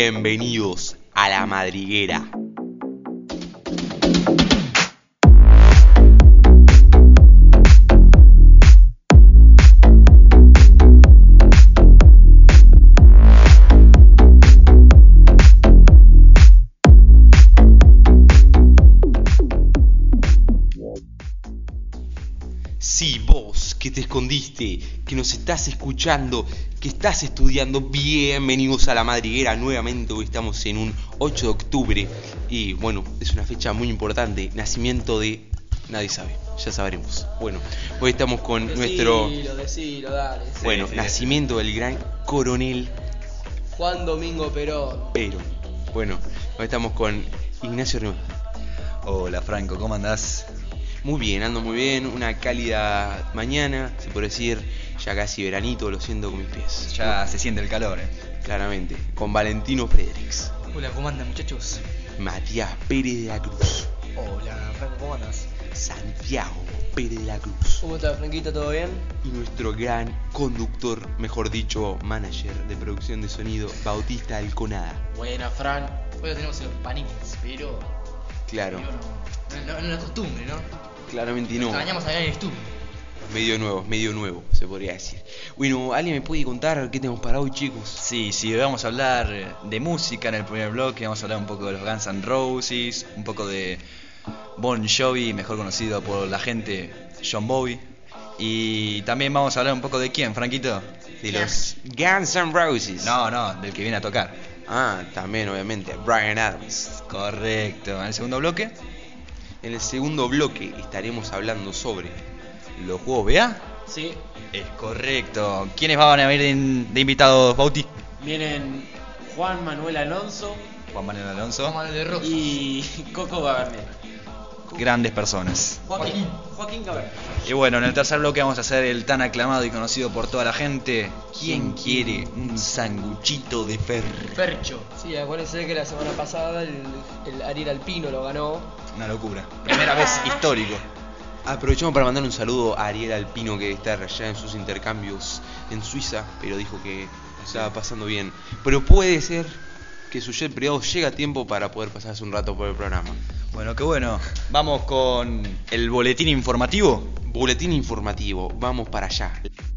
Bienvenidos a La Madriguera. Sí, vos que te escondiste, que nos estás escuchando, que estás estudiando, bienvenidos a La Madriguera nuevamente. Hoy estamos en un 8 de octubre y bueno, es una fecha muy importante, nacimiento de... nadie sabe, ya sabremos. Bueno, hoy estamos con nuestro... Decilo, dale. Bueno, Sí. nacimiento del gran coronel Juan Domingo Perón. Perón. Bueno, hoy estamos con Ignacio Rivera. Hola Franco, ¿cómo andás? Muy bien, ando muy bien, una cálida mañana, se puede decir, ya casi veranito, lo siento con mis pies. Ya se siente el calor, Claramente, con Valentino Fredericks, Hola, ¿cómo andan, muchachos? Matías Pérez de la Cruz, Hola, Franco, ¿cómo andas? Santiago Pérez de la Cruz ¿Cómo estás, Franquito? ¿Todo bien? y nuestro gran conductor, mejor dicho, manager de producción de sonido, Bautista Alconada. Buena, Fran. Hoy lo tenemos en los panines, pero. Claro, No es la costumbre, ¿no? claramente no, Extrañamos a en el estudio. medio nuevo, se podría decir. Bueno, ¿alguien me puede contar qué tenemos para hoy, chicos? Sí, hoy vamos a hablar de música en el primer bloque, vamos a hablar un poco de los Guns N' Roses, un poco de Bon Jovi, mejor conocido por la gente John Bowie. Y también vamos a hablar un poco de quién, Franquito. De los Guns N' Roses. No, del que viene a tocar. Ah, también obviamente, Bryan Adams. Correcto. En el segundo bloque, En el segundo bloque estaremos hablando sobre... los juegos BA. Sí. Es correcto. ¿Quiénes van a venir de invitados, Bauti? Vienen Juan Manuel Alonso Juan Manuel Alonso. de Rosas y Coco Gabernet. Grandes personas. Joaquín Gabernet. Y bueno, en el tercer bloque vamos a hacer el tan aclamado y conocido por toda la gente. ¿Quién quiere un sanguchito de ferro? Percho. Sí, acuérdense que la semana pasada el Ariel Alpino lo ganó. Una locura. Primera vez histórico. Aprovechamos para mandar un saludo a Ariel Alpino, que está allá en sus intercambios en Suiza, pero dijo que estaba pasando bien. Pero puede ser que su jet privado llegue a tiempo para poder pasarse un rato por el programa. Bueno, qué bueno. Vamos con el boletín informativo. Boletín informativo, vamos para allá.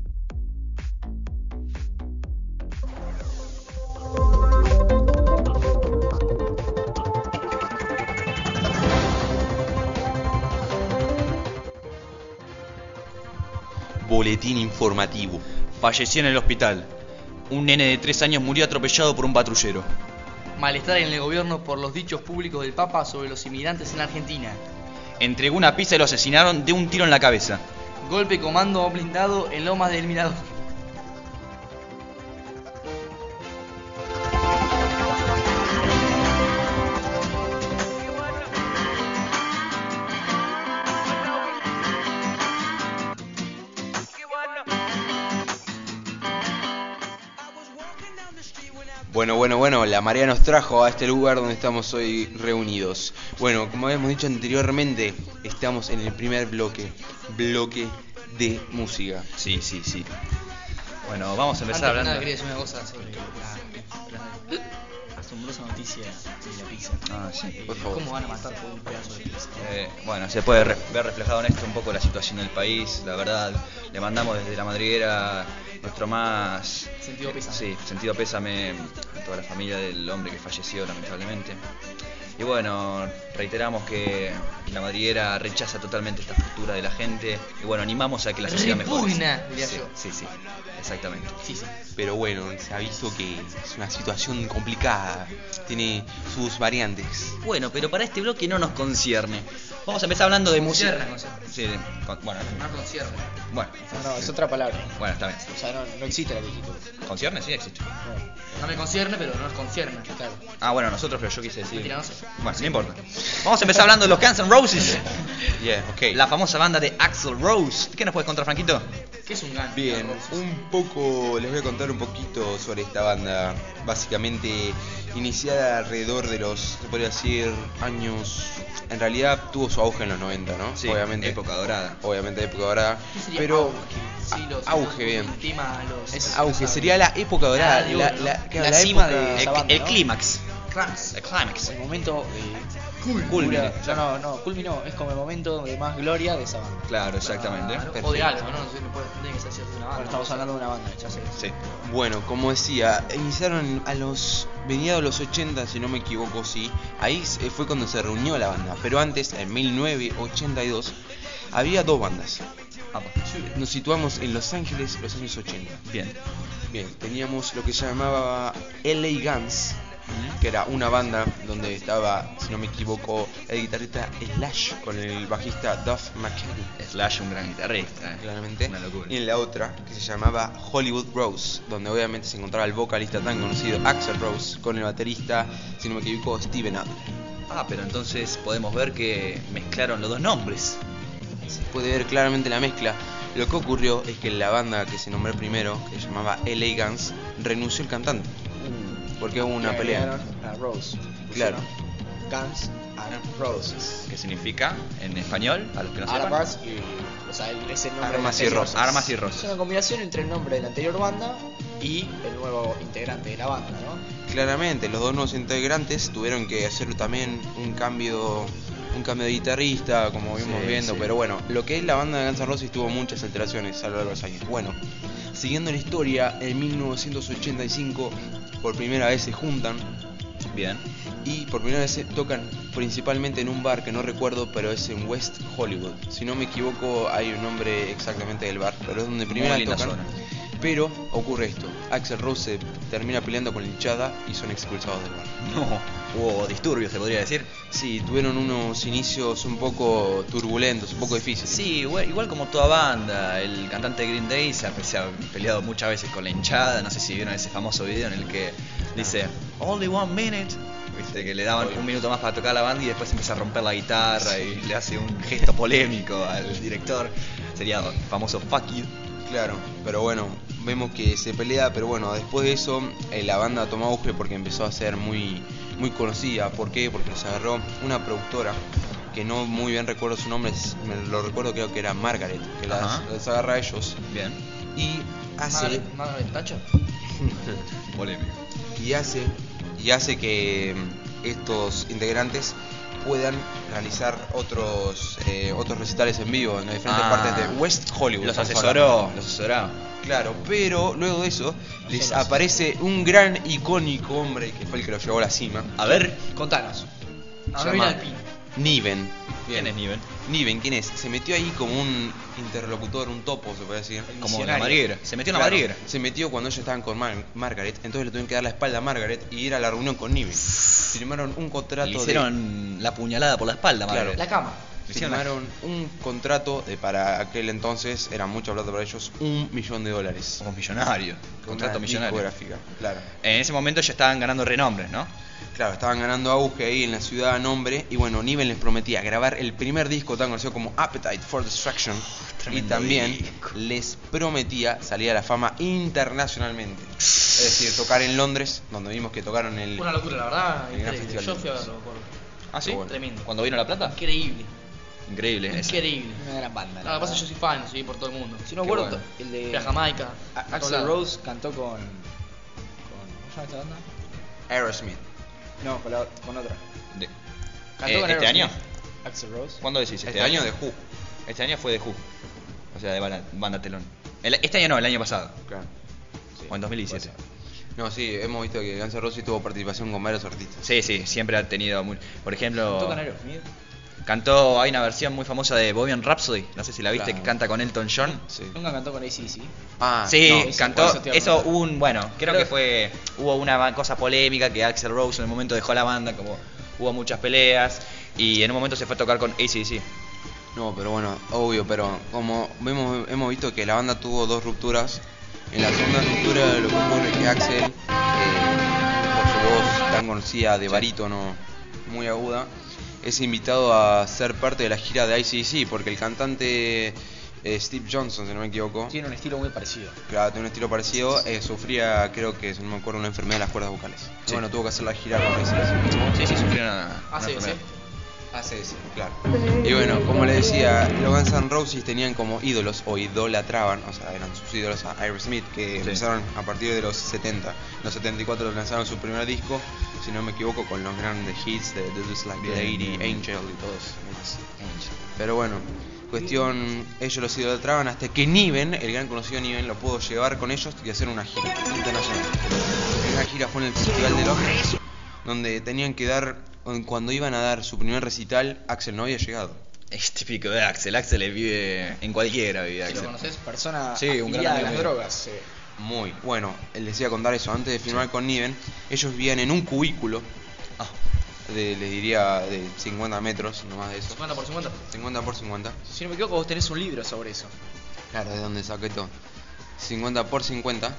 Boletín informativo. Falleció en el hospital. Un nene de 3 años murió atropellado por un patrullero. Malestar en el gobierno por los dichos públicos del Papa sobre los inmigrantes en Argentina. Entregó una pizza y lo asesinaron de un tiro en la cabeza. Golpe comando a un blindado en Lomas del Mirador. Bueno, la marea nos trajo a este lugar donde estamos hoy reunidos. Bueno, como habíamos dicho anteriormente, estamos en el primer bloque de música. Sí. Bueno, vamos a empezar Antes que nada, hablando. quería decir una cosa sobre la asombrosa noticia de la pizza. Ah, sí, por favor. ¿Cómo van a matar por un pedazo de pizza? Bueno, se puede ver reflejado en esto un poco la situación del país. La verdad, le mandamos desde La Madriguera nuestro más Sentido pésame. Sí, sentido pésame a toda la familia del hombre que falleció lamentablemente. Y bueno, reiteramos que La Madriguera rechaza totalmente esta postura de la gente. Y bueno, animamos a que la sociedad mejore. Repugna, diría Sí, yo. sí, exactamente. Sí. Pero bueno, se ha visto que es una situación complicada, tiene sus variantes. Bueno, pero para este bloque no nos concierne. Vamos a empezar hablando de música. Concierne. Sí, bueno, No concierne. bueno, No, es otra palabra. bueno, está bien. O sea, no existe la digital. ¿Concierne? Sí, existe. No me concierne, pero no nos concierne. Claro. Ah, bueno, nosotros, pero yo quise decir. Mentira, no sé. Bueno, no importa. Vamos a empezar hablando de los Guns N' Roses. Yeah, ok. La famosa banda de Axl Rose. ¿Qué nos puedes contar, Franquito? ¿Qué es un Guns? Bien, un poco, les voy a contar un poquito sobre esta banda. Básicamente iniciada alrededor de los, se podría decir, años. En realidad tuvo su auge en los 90, ¿no? Sí, obviamente. época dorada. Obviamente época dorada. ¿Qué sería Pero auge? Sí, auge, bien. El tema, Es auge, sería la época dorada. de oro, ¿no? Claro, La cima época- de esa banda, El ¿no? clímax. Cracks. El clímax. El momento Culmine. No, culminó. Es como el momento de más gloria de esa banda. Claro, exactamente. O de algo, ¿no? No sé, no tiene que ser cierto de una banda. Bueno, estamos hablando de una banda, ya sé. Sí. Bueno, como decía, iniciaron a los mediados de los 80, si no me equivoco, sí. Ahí fue cuando se reunió la banda. Pero antes, en 1982, había dos bandas. Nos situamos en Los Ángeles, los años 80. Bien. Bien, teníamos lo que se llamaba LA Guns, que era una banda donde estaba, si no me equivoco, el guitarrista Slash con el bajista Duff McKagan, Slash, un gran guitarrista. claramente. Una locura. Y en la otra, que se llamaba Hollywood Rose, donde obviamente se encontraba el vocalista tan conocido Axl Rose con el baterista, si no me equivoco, Steven Adler. Ah, pero entonces podemos ver que mezclaron los dos nombres. Se puede ver claramente la mezcla. Lo que ocurrió es que la banda que se nombró primero, que se llamaba LA Guns, renunció el cantante. Porque hubo una Que pelea. agregaron a Rose. Claro. Guns and Roses. ¿Qué significa en español? A los que no sepan. Armas y. O sea, es el nombre Armas del y anterior. rosas. Armas y Es rosas. una combinación entre el nombre de la anterior banda y el nuevo integrante de la banda, ¿no? Claramente, los dos nuevos integrantes tuvieron que hacer también un cambio de guitarrista, como vimos Sí, viendo, sí. pero bueno, lo que es la banda de Guns N' Roses tuvo muchas alteraciones a lo largo de los años. Bueno, siguiendo la historia, en 1985 por primera vez se juntan Bien. y por primera vez se tocan principalmente en un bar que no recuerdo, pero es en West Hollywood. Si no me equivoco, hay un nombre exactamente del bar, pero es donde primera Muy vez linda tocan. zona. Pero ocurre esto, Axl Rose se termina peleando con la hinchada y son expulsados del bar. No, hubo disturbios, se podría decir. Sí, tuvieron unos inicios un poco turbulentos, un poco difíciles. Sí, igual como toda banda, el cantante de Green Day se ha peleado muchas veces con la hinchada. No sé si vieron ese famoso video en el que dice Only 1 minute. Viste, que le daban un minuto más para tocar la banda y después empieza a romper la guitarra y le hace un gesto polémico al director. Sería el famoso fuck you. Claro, pero bueno, vemos que se pelea, pero bueno, después de eso la banda tomó auge porque empezó a ser muy conocida. ¿Por qué? Porque los agarró una productora que no muy bien recuerdo su nombre, me lo recuerdo, creo que era Margaret, que Ajá. las agarra a ellos Bien. y hace Margaret Thatcher. Polémico. y hace que estos integrantes puedan realizar otros recitales en vivo en las diferentes partes de West Hollywood. Los estamos asesoró. Los asesoró. Claro, pero luego de eso les aparece un gran icónico hombre que fue el que lo llevó a la cima. A ver, Contanos. Se Avril llama Lavigne. Niven. ¿quién es Niven? Niven, ¿quién es? Se metió ahí como un interlocutor, un topo, se puede decir. Como la Visionario. madriguera. Se metió en la Claro, madriguera. se metió cuando ellos estaban con Margaret, entonces le tuvieron que dar la espalda a Margaret y ir a la reunión con Niven. Firmaron un contrato Le hicieron la puñalada por la espalda, Claro. madre. La cama. firmaron un contrato de, para aquel entonces era mucha plata para ellos, $1 millón. Somos millonarios. Contrato Una millonario. discográfica, claro. En ese momento ya estaban ganando renombre, ¿no? Claro, estaban ganando auge ahí en la ciudad a nombre. Y bueno, Niven les prometía grabar el primer disco tan conocido como Appetite for Destruction. Y Tremendo también disco. les prometía salir a la fama internacionalmente. Es decir, tocar en Londres, donde vimos que tocaron el... Una locura, la verdad. El gran Increíble. festival Yo de fui a Londres. verlo, por... Ah, sí. Bueno. Tremendo. ¿Cuando vino La Plata? Increíble. Increíble. ese. Increíble. Una gran banda. No, lo que pasa es que yo soy fan, soy por todo el mundo. Si no Qué recuerdo, bueno. el de Fui a Jamaica. a Axl todos lados. Rose cantó con. ¿Cómo se llama esta banda? Aerosmith. No, con otra. De- Cantó con ¿Este Aerosmith. año? Axl Rose. ¿Cuándo decís? Este año de Who. Este año fue de Who. O sea, de banda telón. Este año no, el año pasado. Claro. O en 2017. No, sí, hemos visto que Guns N' Roses tuvo participación con varios artistas. Sí, sí, siempre ha tenido muy... Por ejemplo, Cantó con Aerosmith. hay una versión muy famosa de Bohemian Rhapsody, no sé si la viste, Claro. que canta con Elton John. Sí. Nunca cantó con AC/DC. Ah, Sí, no, eso- cantó, eso te iba a eso preguntar. hubo bueno, creo que hubo una cosa polémica que Axl Rose en el momento dejó la banda, como hubo muchas peleas, y en un momento se fue a tocar con AC/DC. No, pero bueno, obvio, pero como hemos visto que la banda tuvo dos rupturas. En la segunda ruptura lo que ocurre es que Axel, por su voz tan conocida de barítono, muy aguda, es invitado a ser parte de la gira de AC/DC, porque el cantante Steve Johnson, si no me equivoco, Tiene un estilo muy parecido. claro, tiene un estilo parecido, sufría, creo que, si no me acuerdo, una enfermedad de las cuerdas vocales. Sí. Bueno, tuvo que hacer la gira con AC/DC. Sí, sufrieron una sí, enfermedad. ACS, claro. Y bueno, como le decía, los Guns N' Roses tenían como ídolos o idolatraban, o sea, eran sus ídolos a Aerosmith, que empezaron a partir de los 70. En los 74 lanzaron su primer disco, si no me equivoco, con los grandes hits de Just Like the Lady, Angel y todos demás. Pero bueno, cuestión, ellos los idolatraban hasta que Niven, el gran conocido Niven, lo pudo llevar con ellos y hacer una gira internacional. Su primera gira fue en el Festival de Londres, donde tenían que dar, cuando iban a dar su primer recital, Axel no había llegado. Es típico de Axel. Axel vive en cualquiera, vive ¿Lo Axel. conoces? Persona Sí, un gran afiliada a amigo las mío. drogas. Muy bueno, él decía contar eso, antes de firmar con Niven, ellos vivían en un cubículo, Ah, les diría de 50 metros, no más de eso. 50 por 50. 50 por 50. Si no me equivoco, vos tenés un libro sobre eso. Claro, de donde saqué todo. 50 por 50.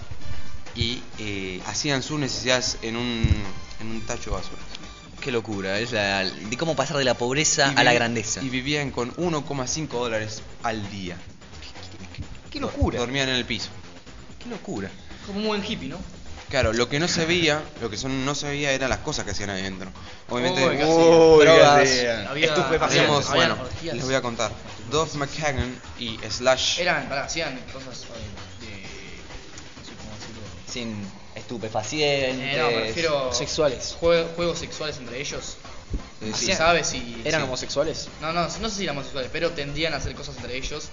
Y hacían sus necesidades en un tacho de basura. qué locura. Es de cómo pasar de la pobreza Y a la vivi- grandeza. Y vivían con 1,5 dólares al día. ¡Qué locura! Dormían en el piso. Qué locura. Como un buen hippie, ¿no? Claro, lo que no se veía, no se veía eran las cosas que hacían ahí adentro. Obviamente, Uy, drogas, Había- estupefacientes. hacíamos, había bueno, orgías. les voy a contar. Duff McKagan y Slash. Hacían cosas de. No sé cómo decirlo. Sin estupefacientes. No, me refiero. Sexuales. Juegos sexuales entre ellos. Sí. ¿Sí sabes si. ¿Eran Sí. homosexuales? No sé si eran homosexuales, pero tendían a hacer cosas entre ellos.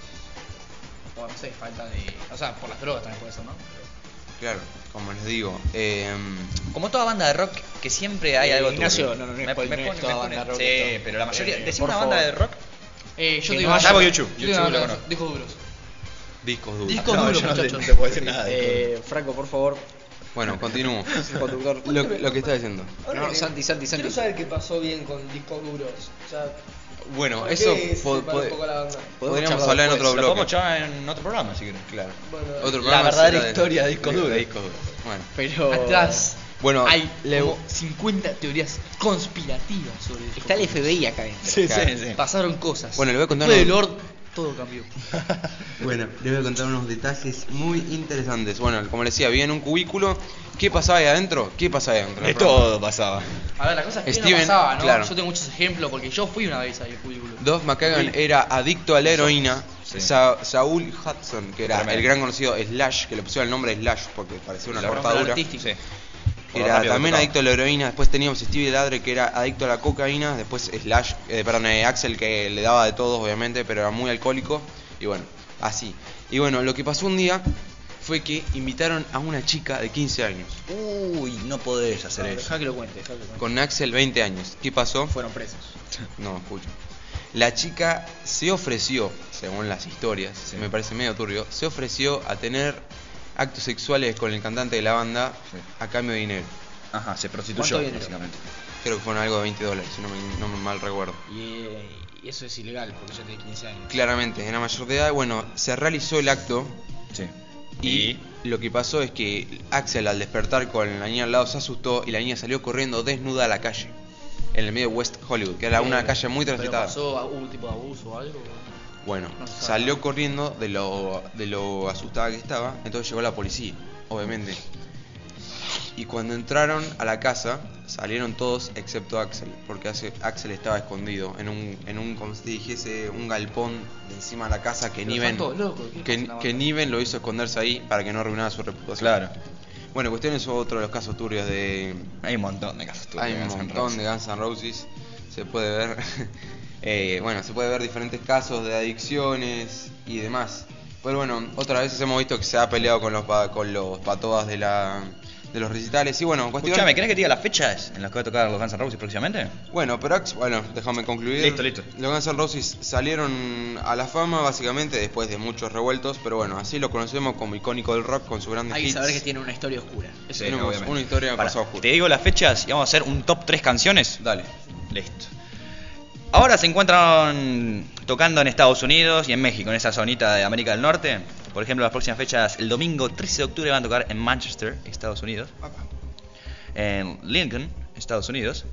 O no sé, falta de. O sea, por las drogas también puede ser, ¿no? Claro, como les digo. Como toda banda de rock, que siempre hay algo Ignacio, turbio. no Me es pone- toda me banda de pone- rock Sí, esto. pero la mayoría. Decime por una banda favor. de rock. Yo Que te no digo. haya- Salvo YouTube. Yo te digo YouTube una lo cosa, conozco. discos duros. Discos duros. Discos No, duros, yo no te- muchachos. no te puedo decir nada. Franco, por favor, Bueno, continúo. conductor. lo que estaba diciendo. No, Santi. Quiero saber qué pasó bien con discos duros. O sea, Bueno, ¿por eso qué se separó un poco la banda? podríamos charlar hablar en después. otro Lo podemos bloque. charlar en otro programa, si quieres. Claro. Bueno, Otro La programa verdadera será historia de discos duros. Discos duros. Bueno. Pero Atrás Bueno, hay le- como 50 teorías conspirativas sobre discos está el duros. FBI acá adentro. Sí, Claro. sí, sí. Pasaron cosas. Bueno, le voy a contar Después del unos- Lord, todo cambió. Bueno, les voy a contar unos detalles muy interesantes. Bueno, como les decía, vivía en un cubículo. ¿Qué pasaba ahí adentro? ¿Qué pasaba ahí adentro? De todo pasaba. A ver, la cosa es que Steven, no pasaba, ¿no? claro. Yo tengo muchos ejemplos porque yo fui una vez ahí al cubículo. Duff McKagan era adicto a la heroína. Sí. Saúl Hudson, que era Tremendo. el gran conocido Slash, que le pusieron el nombre Slash porque parecía una La cortadura. artística. Sí. Por lo Era rápido que también tocaba. adicto a la heroína. Después teníamos Stevie Ladre, que era adicto a la cocaína. Después Slash, Axel, que le daba de todos, obviamente, pero era muy alcohólico. Y bueno, así. Y bueno, lo que pasó un día fue que invitaron a una chica de 15 años. Uy, no podés hacer eso. Deja que lo cuente. Con Axel 20 años. ¿Qué pasó? Fueron presos. No, escucha. La chica se ofreció, según las historias, Sí. me parece medio turbio, se ofreció a tener actos sexuales con el cantante de la banda Sí. a cambio de dinero. Ajá, se prostituyó, ¿Cuánto dinero? básicamente. Creo que fueron algo de $20, si no me mal recuerdo. Y eso es ilegal porque yo tenía 15 años. Claramente, era mayor de edad. Bueno, se realizó el acto Sí. y lo que pasó es que Axel, al despertar con la niña al lado, se asustó y la niña salió corriendo desnuda a la calle, en el medio de West Hollywood, que era una calle muy ¿Pero transitada. pasó un tipo de abuso o algo? Bueno, No se sabe. salió corriendo de lo asustada que estaba, entonces llegó la policía, obviamente. Y cuando entraron a la casa, salieron todos excepto Axel, porque Axel estaba escondido en un como si te dijese, un galpón de encima de la casa que Pero Niven, están todos locos, ¿qué pasa en la que banda? Niven lo hizo esconderse ahí para que no arruinara su reputación. Claro. Bueno, cuestión es otro de los casos turbios de... Hay un montón de casos. Hay un montón de Guns N' Roses, se puede ver. Bueno, se puede ver diferentes casos de adicciones y demás. Pero bueno, otras veces hemos visto que se ha peleado con los patodas de los recitales. Y bueno, cuestión... Escuchame, ¿querés que te diga las fechas en las que va a tocar los Guns N' Roses próximamente? Bueno, pero bueno, déjame concluir. Listo. Los Guns N' Roses salieron a la fama básicamente después de muchos revueltos, pero bueno, así lo conocemos como icónico del rock con sus grandes Hay que hits. saber que tiene una historia oscura. Eso Sí, tenemos obviamente. una historia de Pará, pasado oscuro. te digo las fechas y vamos a hacer un top 3 canciones. Dale. Listo. Ahora se encuentran tocando en Estados Unidos y en México, en esa zonita de América del Norte. Por ejemplo, las próximas fechas, el domingo 13 de octubre van a tocar en Manchester, Estados Unidos. En Lincoln, Estados Unidos.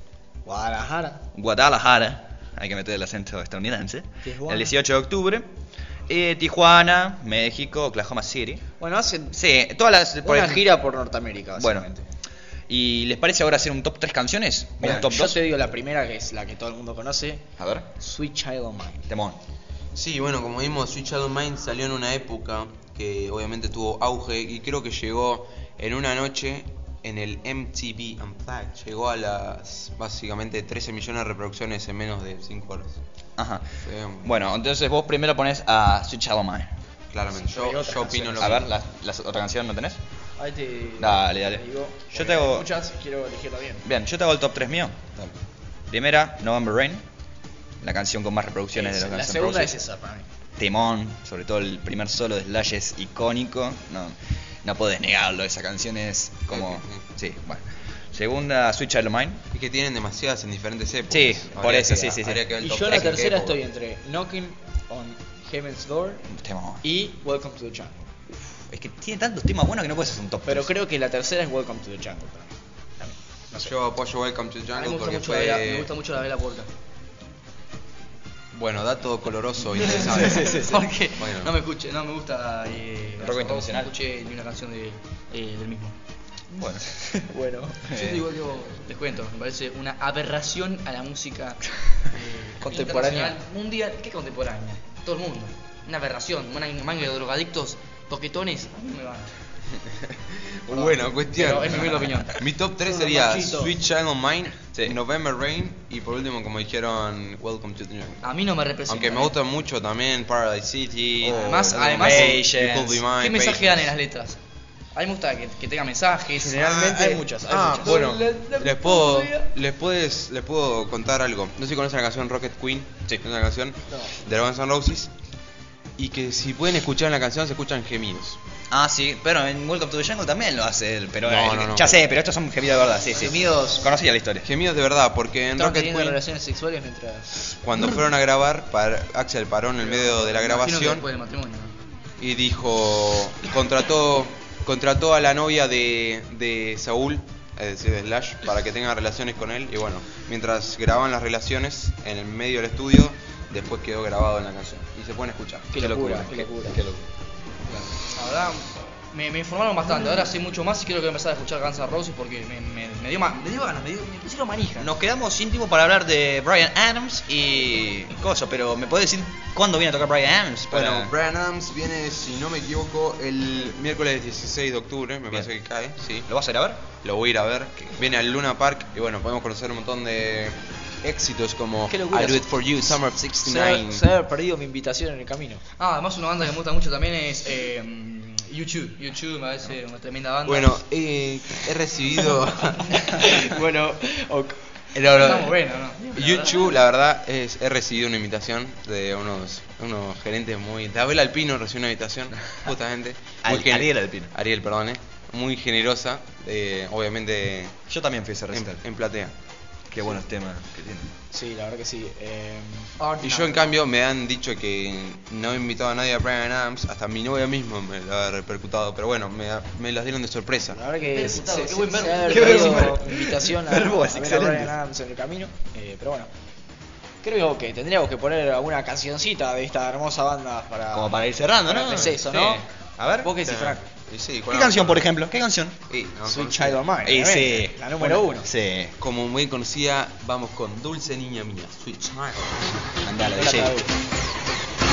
Guadalajara, hay que meter el acento estadounidense. Tijuana. El 18 de octubre. Tijuana, México, Oklahoma City. Bueno, hacen Sí, todas las... una gira por Norteamérica, Bueno, básicamente. ¿y les parece ahora hacer un top 3 canciones? Bueno, ¿Un top yo 2? te digo la primera, que es la que todo el mundo conoce. A ver, Sweet Child of Mine. temón. Sí, bueno, como vimos, Sweet Child of Mine salió en una época que obviamente tuvo auge y creo que llegó en una noche en el MTV Unplugged. Llegó a las básicamente 13 millones de reproducciones en menos de 5 horas. Ajá. Fue, Bueno, entonces vos primero pones a Sweet Child of Mine. claramente. Hay Yo otras opino canciones. lo A ver, mismo. ¿la otra canción no tenés? Ahí te Dale. te digo, Yo porque te hago- hay muchas, quiero elegirla bien. Bien, yo te hago el top 3 mío. Dale. Primera, November Rain. La canción con más reproducciones de los La Guns N' segunda Roses. es esa para mí. Temón, sobre todo el primer solo de Slash es icónico. No podés negarlo, esa canción es como... Sí, bueno. Segunda, Sweet Child of Mine. Es que tienen demasiadas en diferentes épocas. Sí, por Habría eso, que- sí. habría que ver el Y top yo en tres la en qué tercera época. estoy entre Knocking on Heaven's Door Temón. y Welcome to the Jungle. Es que tiene tantos temas buenos que no puedes hacer un top Pero 3. creo que la tercera es Welcome to the Jungle para mí. A mí, no sé. Yo apoyo Welcome to the A mí Jungle porque me fue... gusta mucho la Vela Puerca. Bueno, dato coloroso, interesante. Porque Bueno. no me gusta Rock internacional. no escuché ni una canción del mismo. Bueno. Bueno, Yo te digo, les cuento, me parece una aberración a la música Contemporánea. internacional, mundial. ¿Qué contemporánea? Todo el mundo. Una aberración, una manga de drogadictos, toquetones, a mí me van. Bueno, cuestión. Pero es mi humilde opinión. Mi top 3 sería machito. Sweet Child of Mine, Sí. November Rain y por último, como dijeron, Welcome to the Jungle. A mí no me representa. Aunque me gusta mucho también Paradise City. Además- Little además- Patience, You Could Be Mine, ¿Qué mensaje Patience. dan en las letras? A mí me gusta que tenga mensajes. Generalmente hay muchas. Bueno, les puedo contar algo. No sé si conocen la canción Rocket Queen. Sí. Es una canción de los Guns N' Roses. Y que si pueden escuchar en la canción se escuchan gemidos. Ah, sí, pero en Welcome to the Jungle también lo hace él. Pero No. ya sé, pero estos son gemidos de verdad, sí. Gemidos. Conocía la historia. Gemidos de verdad, porque en Estaban Rocket teniendo Queen, relaciones sexuales mientras... cuando fueron a grabar, Axel paró en el medio de la Me imagino que grabación después del matrimonio. y dijo, contrató a la novia de Saúl, es decir, de Slash, para que tenga relaciones con él. Y bueno, mientras grababan las relaciones en el medio del estudio, después quedó grabado en la canción. Y se pueden escuchar. Qué locura, qué locura. La verdad, me informaron bastante. Ahora sé mucho más y creo que voy a empezar a escuchar Guns N' Roses porque me dio ganas, me pusieron manija. Nos quedamos sin tiempo para hablar de Bryan Adams y cosas, pero ¿me podés decir cuándo viene a tocar Bryan Adams? Bueno, Bryan Adams viene, si no me equivoco, el miércoles 16 de octubre, me parece que cae, sí. ¿Lo vas a ir a ver? Lo voy a ir a ver. Viene al Luna Park y bueno, podemos conocer un montón de éxitos como Qué locura. I Do It For You, Summer of Se 69. se haber perdido mi invitación en el camino. Además una banda que me gusta mucho también es YouTube. YouTube me parece una tremenda banda. Bueno, he recibido... Bueno, Está muy bueno, ¿no? YouTube, la verdad, he recibido una invitación de unos gerentes muy... De Abel Alpino recibió una invitación, justamente. Ariel Alpino. Ariel, perdón, muy generosa, obviamente Yo también fui a ese recital. en platea. Qué buenos temas que tiene. sí, la verdad que sí. Y yo en cambio me han dicho que no he invitado a nadie a Bryan Adams, hasta mi novia mismo me lo ha repercutado, pero bueno, me las dieron de sorpresa. La verdad que Qué se buen verbo. ha Qué perdido verbo. mi invitación a Verbo es ver a excelente. Bryan Adams en el camino. Pero bueno, creo que tendríamos que poner alguna cancioncita de esta hermosa banda para... Como para ir cerrando, para ¿no? el receso, Sí. ¿no? A ver. ¿Vos qué decís, Frank? Y sí, ¿Qué ¿cuál canción, vamos? por ejemplo? ¿Qué canción? Sí, no, Sweet conocida. Child of Mine. Y obviamente, sí. la número uno. Sí. Como muy conocida, vamos con Dulce Niña Mía, Sweet Child. Andala, No la DJ. traduzco.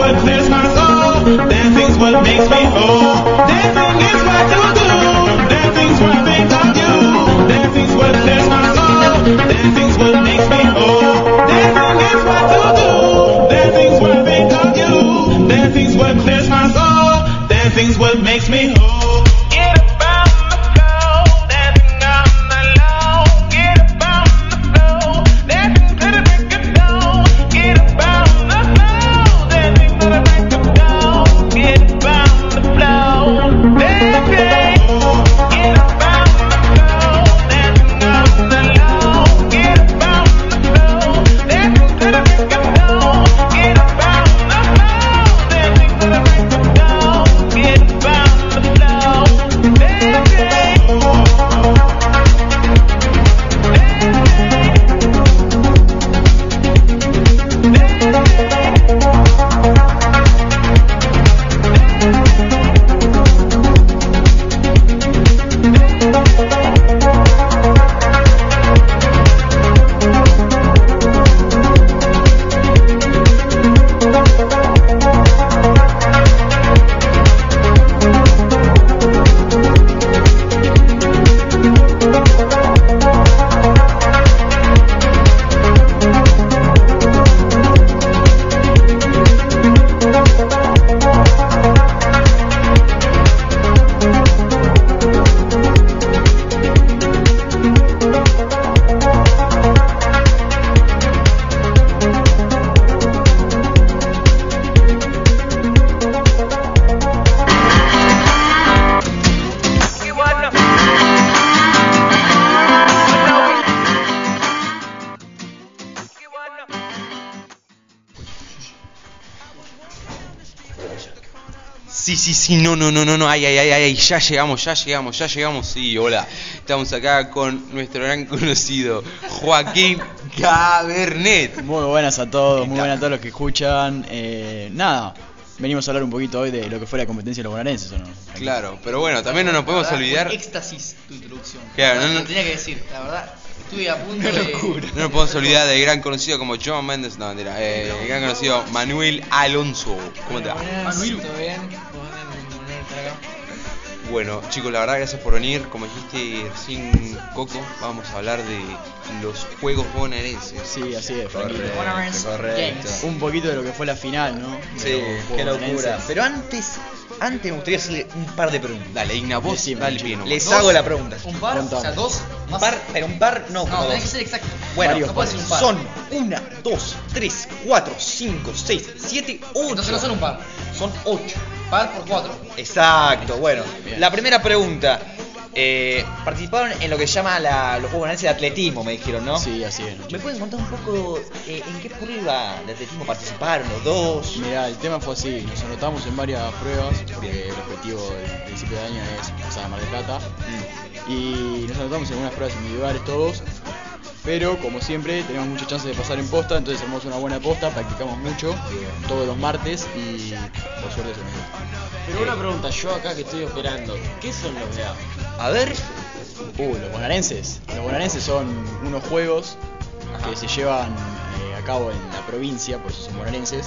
what clears my soul. Dancing's what makes me whole. Dancing is what you do. Dancing's what I think of you. Dancing's what clears my soul. Dancing's what makes me whole. Dancing is what you do. Dancing's what I think of you. Dancing's what clears my soul. Dancing's what makes me whole. Get up on the floor, dancing on the low. Get up on the floor, dancing to the break of dawn. Get up on the floor, dancing to the break of dawn. Get up on the floor, dancing. Get up on the floor, dancing on the low. Get up on the floor, dancing to the break of dawn. Get up on the floor, dancing to the break of dawn. Get up on the floor, Sí, no, ay, ya llegamos, sí, hola. Estamos acá con nuestro gran conocido, Joaquín Cabernet. Muy buenas a todos, muy buenas a todos los que escuchan. Nada, venimos a hablar un poquito hoy de lo que fue la competencia de los bonaerenses, ¿o no? Claro, pero bueno, también no nos podemos olvidar. Con éxtasis tu introducción. Claro, no tenía que decir, la verdad. Estuve a punto de... No nos podemos olvidar del gran conocido como John Mendes, no, mentira, el gran conocido Manuel Alonso. ¿Cómo te va? Manuel, ¿todo bien? Bueno, chicos, la verdad, gracias por venir. Como dijiste recién, Coco, vamos a hablar de los Juegos Bonaerenses. Sí, así es, Franquito. Correcto. Un poquito de lo que fue la final, ¿no? Sí, qué locura. Pero antes me gustaría hacerle un par de preguntas. Dale, Igna, vos Decime, dale chico. bien. Les hago la pregunta. ¿Un par? Contame. O sea, dos. Un Más. par, pero un par no como No, tenés que dos. ser exacto. Bueno, Varios no puede ser un par. son 1, 2, 3, 4, 5, 6, 7, 8. Entonces no son un par. Son 8. Par por 4. Exacto, bueno. Bien. La primera pregunta. Participaron en lo que se llama los Juegos Bonaerenses de Atletismo, me dijeron, ¿no? Sí, así es. ¿Me pueden contar un poco en qué prueba de atletismo participaron los dos? Mirá, el tema fue así, nos anotamos en varias pruebas, porque el objetivo del principio de año es pasar a Mar del Plata, y nos anotamos en unas pruebas individuales todos, pero como siempre tenemos muchas chances de pasar en posta, entonces armamos una buena posta, practicamos mucho, todos los martes, y por suerte se nos dio. Pero una pregunta, yo acá que estoy operando, ¿qué son los de A? A ver. Los bonaerenses. Los bonaerenses son unos juegos que se llevan a cabo en la provincia, por eso son bonaerenses,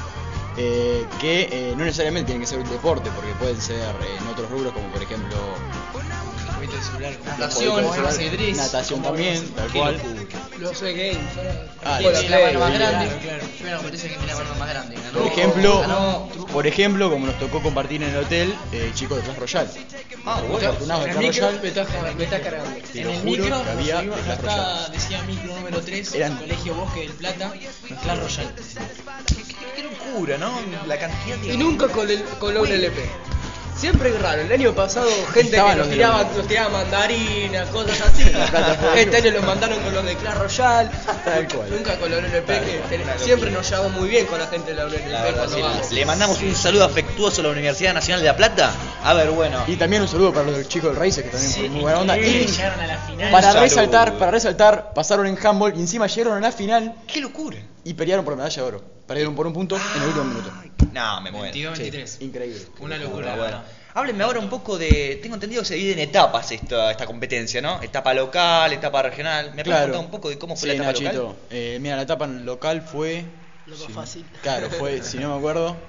que no necesariamente tienen que ser un deporte, porque pueden ser en otros rubros, como por ejemplo Natación, ajedrez. natación también, tal cual. Los games. ¿Quién tiene la mano más Play, grande? Claro. Fue una competencia que tiene la mano más grande. Ganó. Por ejemplo, como nos tocó compartir en el hotel, chicos de Clash Royale. Afortunados de En Clash el micro Royale. me está cargando. Te En lo el juro micro que había subimos Clash hasta, Royale. decía micro número 3, Eran- Colegio Bosque del Plata, Clash Royale. Qué locura, ¿no? La cantidad de... Y nunca con un LP. Siempre es raro. El año pasado gente Estaban que los de los- nos tiraba mandarinas, cosas así. Este año los mandaron con los de Clash Royale. Tal cual. Nunca con la LP, que siempre nos llevamos muy bien con la gente de la LP. cuando vamos. Le mandamos un saludo afectuoso a la Universidad Nacional de La Plata. A ver, bueno. Y también un saludo para los chicos del Raíces, que también fue muy buena onda. Y Llegaron a la final. para resaltar, pasaron en handball y encima llegaron a la final ¡Qué locura! y pelearon por medalla de oro. Perdieron por un punto en el último minuto. No, me muero. 22-23. Increíble. Una locura. Bueno. Háblenme ahora un poco de... Tengo entendido que se divide en etapas esta competencia, ¿no? Etapa local, etapa regional. ¿Me puedes contar un poco de cómo fue Sí, la etapa Nachito. local? Mira, la etapa local fue... Lo más fácil. Claro, fue, si no me acuerdo,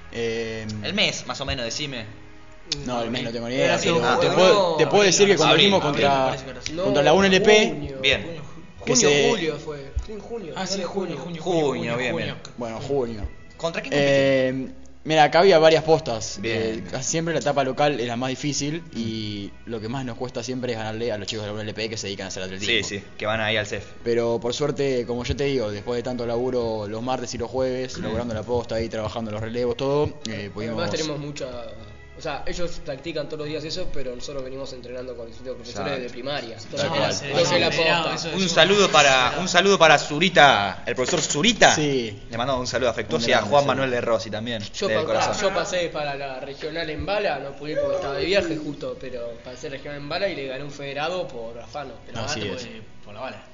El mes, más o menos, decime. No, el mes no tengo ni idea, Era pero hace te puedo decir que competimos abril, contra la 1LP. Junio. Bien. Que Julio fue. Junio. Ah, sí, junio. Bien. Bueno, junio. ¿Contra quién competiste? Mira, acá había varias postas. Bien. Casi siempre la etapa local es la más difícil y lo que más nos cuesta siempre es ganarle a los chicos de la 1LP que se dedican a hacer atletismo. Sí, que van ahí al CEF. Pero por suerte, como yo te digo, después de tanto laburo los martes y los jueves, logrando la posta ahí, trabajando los relevos, todo, pudimos... Además tenemos mucha... O sea, ellos practican todos los días eso, pero nosotros venimos entrenando con distintos profesores Exacto. de primaria. Tal cual. Lo que es la posta. Un saludo para Zurita, el profesor Zurita. Sí. Le mando un saludo afectuoso Un y a grande, Juan sí. Manuel de Rossi también. Yo pasé para la regional en bala, no pude ir porque estaba de viaje justo, pero pasé regional en bala y le gané un federado por afano. Pero Así ganaste es. Por la bala.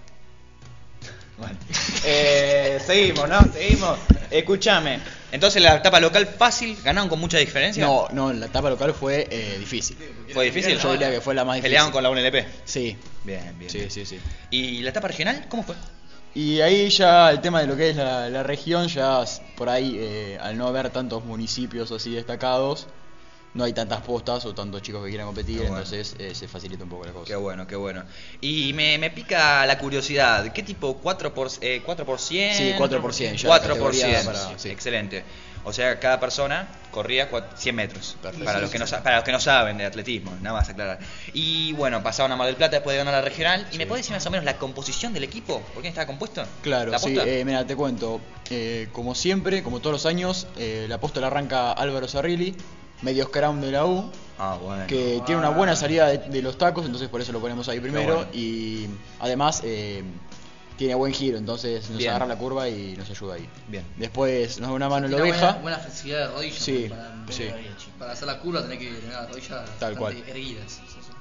Bueno. Seguimos, ¿no? Seguimos. Escúchame. Entonces la etapa local fácil, ¿ganaron con mucha diferencia? No, la etapa local fue difícil. ¿Fue difícil? Yo diría que fue la más difícil. ¿Pelearon con la 1LP? Sí. Bien. Sí. ¿Y la etapa regional? ¿Cómo fue? Y ahí ya el tema de lo que es la región, ya por ahí, al no haber tantos municipios así destacados, no hay tantas postas o tantos chicos que quieran competir, Qué bueno. entonces se facilita un poco la cosa. Qué bueno. Y me pica la curiosidad. ¿Qué tipo? ¿4 por 100? Sí, 4%. Ya 4 por categoría 100. sí. Excelente. O sea, cada persona corría 100 metros. Perfecto. Para los que no saben de atletismo, nada más aclarar. Y bueno, pasaron a Mar del Plata después de ganar la regional. ¿Y me podés decir más o menos la composición del equipo? ¿Por quién estaba compuesto? Claro, ¿La sí, posta? mira, te cuento. Como siempre, como todos los años, la posta la arranca Álvaro Zarrilli, medio scrum de la U, Ah, bueno. que tiene una buena salida de los tacos, entonces por eso lo ponemos ahí primero. bueno. Y además tiene buen giro, entonces nos Bien. agarra la curva y nos ayuda ahí. Bien. Después nos da una mano en la Tiene oveja. buena flexibilidad de rodillas. Sí, porque sí. Para hacer la curva tenés que tener las rodillas Tal cual. bastante erguidas.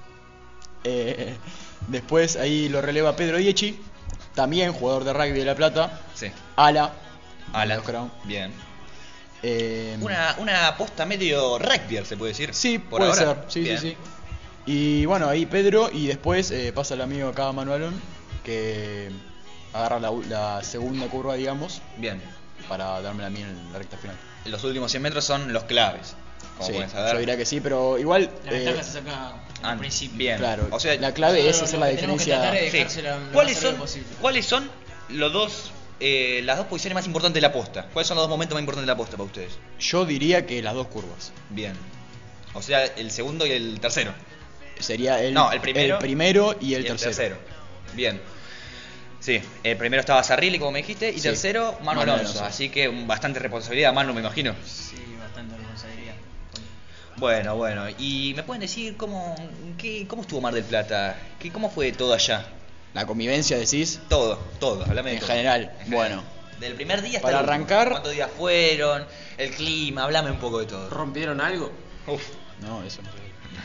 Después ahí lo releva Pedro Dieci, también jugador de rugby de La Plata, Sí. ala. Ala. scrum. Bien. Eh, Una aposta medio rugby, se puede decir. Sí, por puede ahora. ser, sí, Bien. sí. Y bueno, ahí Pedro, y después pasa el amigo acá, Manuelón, que agarra la segunda curva, digamos, Bien. para darme a mí en la recta final. Los últimos 100 metros son los claves. Como Sí, pueden saber. yo diría que sí, pero igual... La ventaja se saca al principio. Bien. Claro, O sea, la clave es hacer la Tenemos que diferencia... tratar de sí. dejársela lo ¿Cuáles más son, arriba posible. ¿Cuáles son los dos, las dos posiciones más importantes de la posta? ¿Cuáles son los dos momentos más importantes de la posta para ustedes? Yo diría que las dos curvas. Bien. O sea, el segundo y el tercero. Sería el primero y el tercero. Bien. Sí, el primero estaba Zarrilli, como me dijiste, y Sí. tercero Manu Manu Alonso. Alonso. Así que bastante responsabilidad, Manu, me imagino. Sí, bastante responsabilidad. Bueno. ¿Y me pueden decir cómo estuvo Mar del Plata? ¿Cómo fue todo allá? La convivencia, decís, Todo, hablame de en todo. general. En Bueno, Del primer día hasta Para el último. arrancar- ¿Cuántos días fueron? El clima, hablame un poco de todo. ¿Rompieron algo? Uf, no, eso no sé.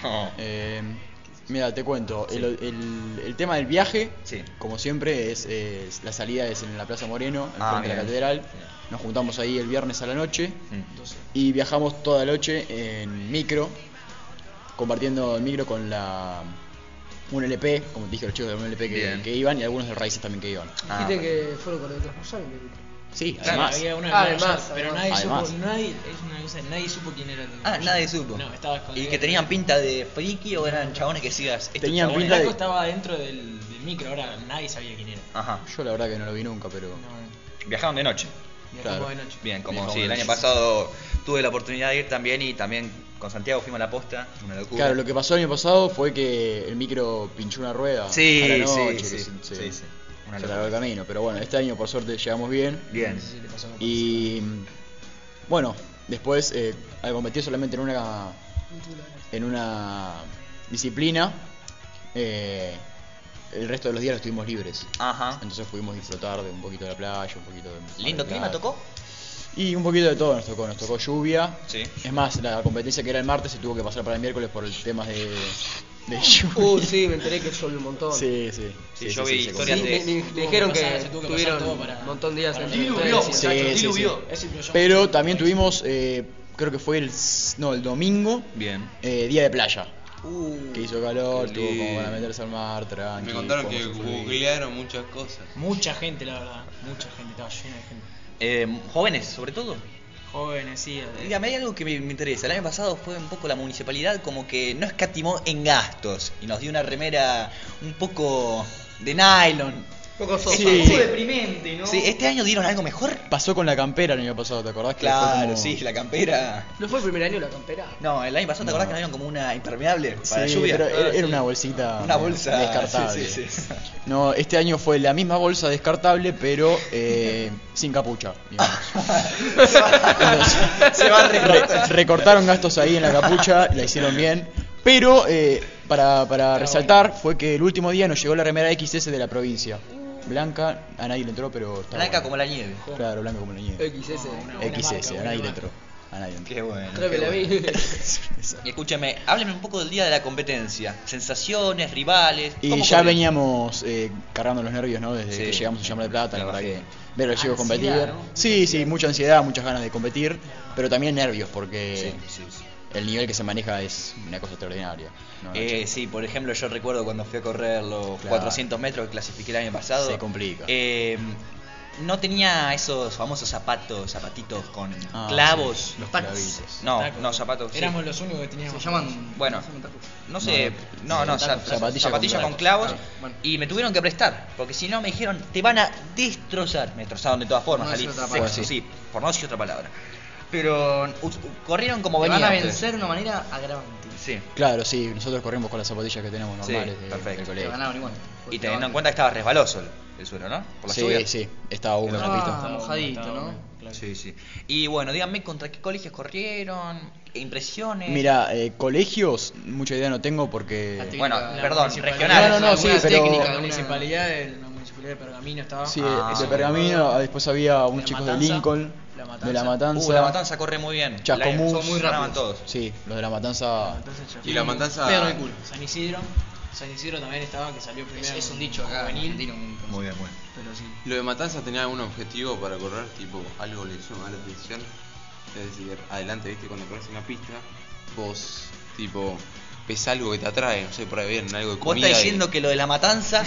no. Mira, te cuento, el tema del viaje, Sí. como siempre, es la salida es en la Plaza Moreno, en frente de la bien. catedral. Bien. Nos juntamos ahí el viernes a la noche Mm. y viajamos toda la noche en micro, compartiendo el micro con un LP, como te dije, los chicos de un LP Bien. que iban y algunos de Raíces también que iban. Ah, Dijiste que fueron con el responsable. Sí, Claro, además. había una Además, pero además. nadie supo quién era el nadie supo. No, estaba ¿Y escondido. que tenían pinta de friki o eran chabones que sigas? estos Tenían chabones? pinta El de- Flaco estaba dentro del micro, ahora nadie sabía quién era. Ajá. Yo la verdad que no lo vi nunca, pero... No, Viajaron de noche. viajamos Claro. de noche. Bien, como Viajamos si de el año noche. pasado tuve la oportunidad de ir también y también con Santiago fuimos a la posta, una locura. Claro, lo que pasó el año pasado fue que el micro pinchó una rueda Sí, a la noche, sí, que sí, se sí. Una se locura. largó el camino, pero bueno, este año por suerte llegamos bien. Bien. Sí, le pasó algo Y bueno, después al competir solamente en una disciplina, el resto de los días los estuvimos libres. Ajá. Entonces pudimos disfrutar de un poquito de la playa, un poquito de... ¿Lindo clima tocó? Y un poquito de todo nos tocó lluvia. Sí. Es más, la competencia que era el martes se tuvo que pasar para el miércoles por el tema de lluvia. Sí, me enteré que llovió un montón. Sí. Sí, yo vi se historias complicó. de- Me dijeron que Se tuvo que pasar tuvieron todo para- un montón de días para- entre Diluvió, ustedes. muchachos, sí, diluvió. Eso influyó Pero mucho. también tuvimos, creo que fue el domingo, Bien. día de playa. Que hizo calor, qué tuvo como lindo. para meterse al mar, tranqui. Me contaron que jugamos al fútbol. googlearon muchas cosas. Mucha gente, la verdad. Mucha gente, estaba llena de gente. Jóvenes, sobre todo. jóvenes, sí. Dígame, hay algo que me interesa. El año pasado fue un poco la municipalidad como que no escatimó en gastos y nos dio una remera un poco de nylon. Un poco sosa, Sí. un poco deprimente, ¿no? Sí, ¿este año dieron algo mejor? Pasó con la campera el año pasado, ¿te acordás? Que fue Claro, como- sí, la campera. ¿No fue el primer año la campera? No, el año pasado te acordás que nos dieron como una impermeable para Sí, lluvia. pero era una bolsita Una bolsa descartable. sí, sí, sí. No, este año fue la misma bolsa descartable, pero sin capucha, digamos. Se va a recortar. Recortaron gastos ahí en la capucha, la hicieron bien. Pero para resaltar fue que el último día nos llegó la remera XS de la provincia. Blanca, a nadie le entró, pero está Blanca bueno. como la nieve. Claro, blanca como la nieve. XS. XS, a nadie le entró. A nadie le entró. Qué bueno. Tráemela a qué mí. bueno. Y escúchame, háblame un poco del día de la competencia. Sensaciones, rivales. Y ¿cómo ya corren? veníamos cargando los nervios, ¿no? Desde Sí. que llegamos a Llamar de Plata, la Me verdad que imagino. ver a los chicos competir. Ansiedad, ¿no? Sí, mucha ansiedad, muchas ganas de competir, pero también nervios porque Sí. el nivel que se maneja es una cosa extraordinaria. ¿no? Sí, por ejemplo, yo recuerdo cuando fui a correr los Claro. 400 metros que clasifiqué el año pasado. Se complica. No tenía esos famosos zapatitos con Ah, clavos. sí, los Tacs. clavitos. No, zapatos. sí. Éramos los únicos que teníamos. Se llaman. Bueno, no sé, Zapatilla zapatilla con con clavos. Ah, bueno. Y me tuvieron que prestar, porque si no me dijeron, te van a destrozar. Me destrozaron de todas formas, Por no salí decir otra sexto, palabra. sí, por no decir otra palabra. Pero corrieron como Te van venían. a vencer de una manera agravante. Sí. Claro, sí, nosotros corrimos con las zapatillas que tenemos Sí, normales perfecto. del Te colegio. ganaron igual. Y teniendo en cuenta que estaba resbaloso el suelo, ¿no? Por la lluvia. Sí, estaba húmedo la pista. Ah, mojadito, ¿no? Claro. Sí, sí. Y bueno, díganme contra qué colegios corrieron, impresiones. Mira, colegios, mucha idea no tengo La porque... técnica, Bueno, la perdón, municipalidad. regionales. No, sí, Algunas pero- técnicas, La una- municipalidad de Pergamino estaba. Sí, Ah, de sí. Pergamino, después había unos La chicos de Matanza. Lincoln, La de Matanza. La Matanza. La Matanza corre muy bien. Chascomús. Son muy rápidos todos. Sí, los de La Matanza... Y la matanza. Pedro y culo. San Isidro también estaba, que salió primero. Es un dicho acá, juvenil, argentino. Muy bien, muy bien. pero sí. ¿Lo de Matanza tenía algún objetivo para correr? Tipo, algo le llama la atención. Es decir, adelante, viste, cuando corres una pista, vos, tipo, ves algo que te atrae, no sé, por ahí ven algo de Vos comida. estás y- diciendo que lo de la matanza.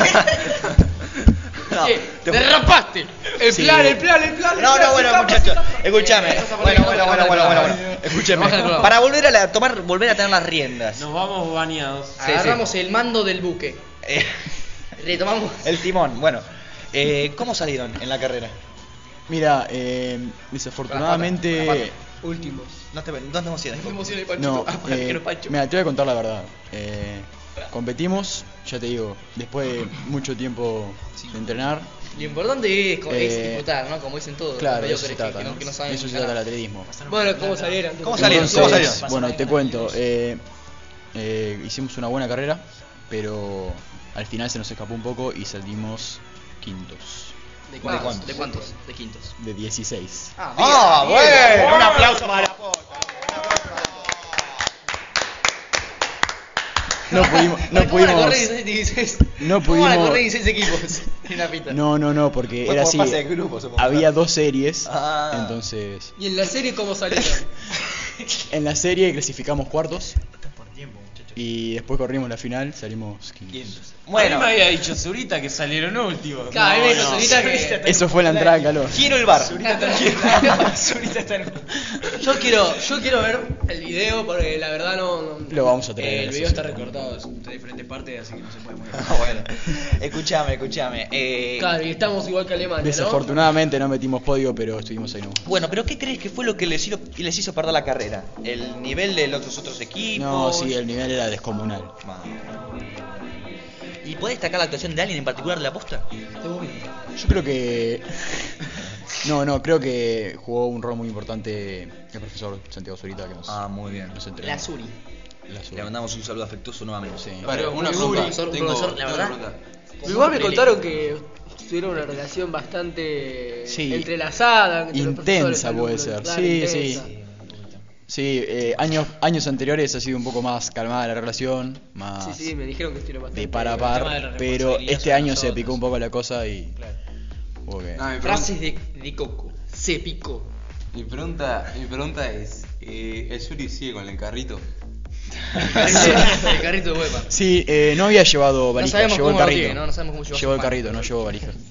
No, te- ¡Derrapaste! El Sí. plan. No, bueno, muchachos, escúchame. Bueno. Escúcheme. Baja el programa. Para volver a tener las riendas. Nos vamos bañados. Sí, Agarramos el mando del buque. Eh, Retomamos. el timón, bueno. ¿Cómo salieron en la carrera? Mira, desafortunadamente... Últimos. No te emociones. No, Que no, Pancho. mira, te voy a contar la verdad. Competimos, ya te digo, después de mucho tiempo de entrenar. Lo importante es disfrutar, ¿no? Como dicen todos. Claro, los eso se mediocres trata, ¿no? que no saben Eso se ganar. trata el atletismo. Bueno, ¿cómo salieron? ¿Cómo salieron? Entonces, ¿Cómo bueno, te cuento. Hicimos una buena carrera, pero al final se nos escapó un poco y salimos quintos. ¿De cuántos? cuántos? ¿De cuántos? De quintos. De 16. ¡Ah, bueno! Un aplauso para la posta. No pudimos, ¿Cómo van a pudimos. correr 16? No ¿Cómo van a pudimos- correr 16 equipos en la pista? No, porque Fue era por así. fase de grupo, supongo. Había dos series, Ah. entonces ¿Y en la serie cómo salieron? en la serie clasificamos cuartos y después corrimos la final, salimos quintos. Bueno, A mí me había dicho Zurita que salieron últimos. Cada vez No, Zurita sí. Eso fue la entrada en calor. quiero el bar. Zurita está en... Yo quiero ver el video porque la verdad no. Lo vamos a traer. El eso video sí. está recortado de diferentes partes, así que no se puede mover. Bueno, escúchame. Claro, y estamos igual que Alemania, ¿no? Desafortunadamente no metimos podio, pero estuvimos ahí nomás. Bueno, pero ¿qué crees que fue lo que les hizo perder la carrera? ¿El nivel de los otros equipos? No, sí, el nivel era descomunal. ¿Y podés destacar la actuación de alguien en particular de la posta? Yo creo que... No, creo que jugó un rol muy importante el profesor Santiago Zurita que nos, Muy bien. nos entrenó. La Suri. La Zuri. Le mandamos un saludo afectuoso nuevamente. Sí. Vale, una Muy pregunta. profesor, Tengo profesor, la una verdad. pregunta. Igual me contaron que tuvieron una relación bastante Sí. entrelazada. entre los profesores, Intensa puede alumnos, ser. claro, Sí, intensa. sí. Sí, años anteriores ha sido un poco más calmada la relación, más Sí, me dijeron que estuvieron bastante. de par a tema de par, la pero responsabilidad este sobre año se nosotros. picó un poco la cosa y... hubo que- Ah, Frases de Coco. Se picó. mi pregunta es, ¿el Yuri sigue con el carrito? El carrito de huepa. Sí, no había llevado valija, sabemos llevó el cómo lo carrito. tiene, ¿no? No sabemos cómo llevó Llevó el su carrito, mano. no llevó valija.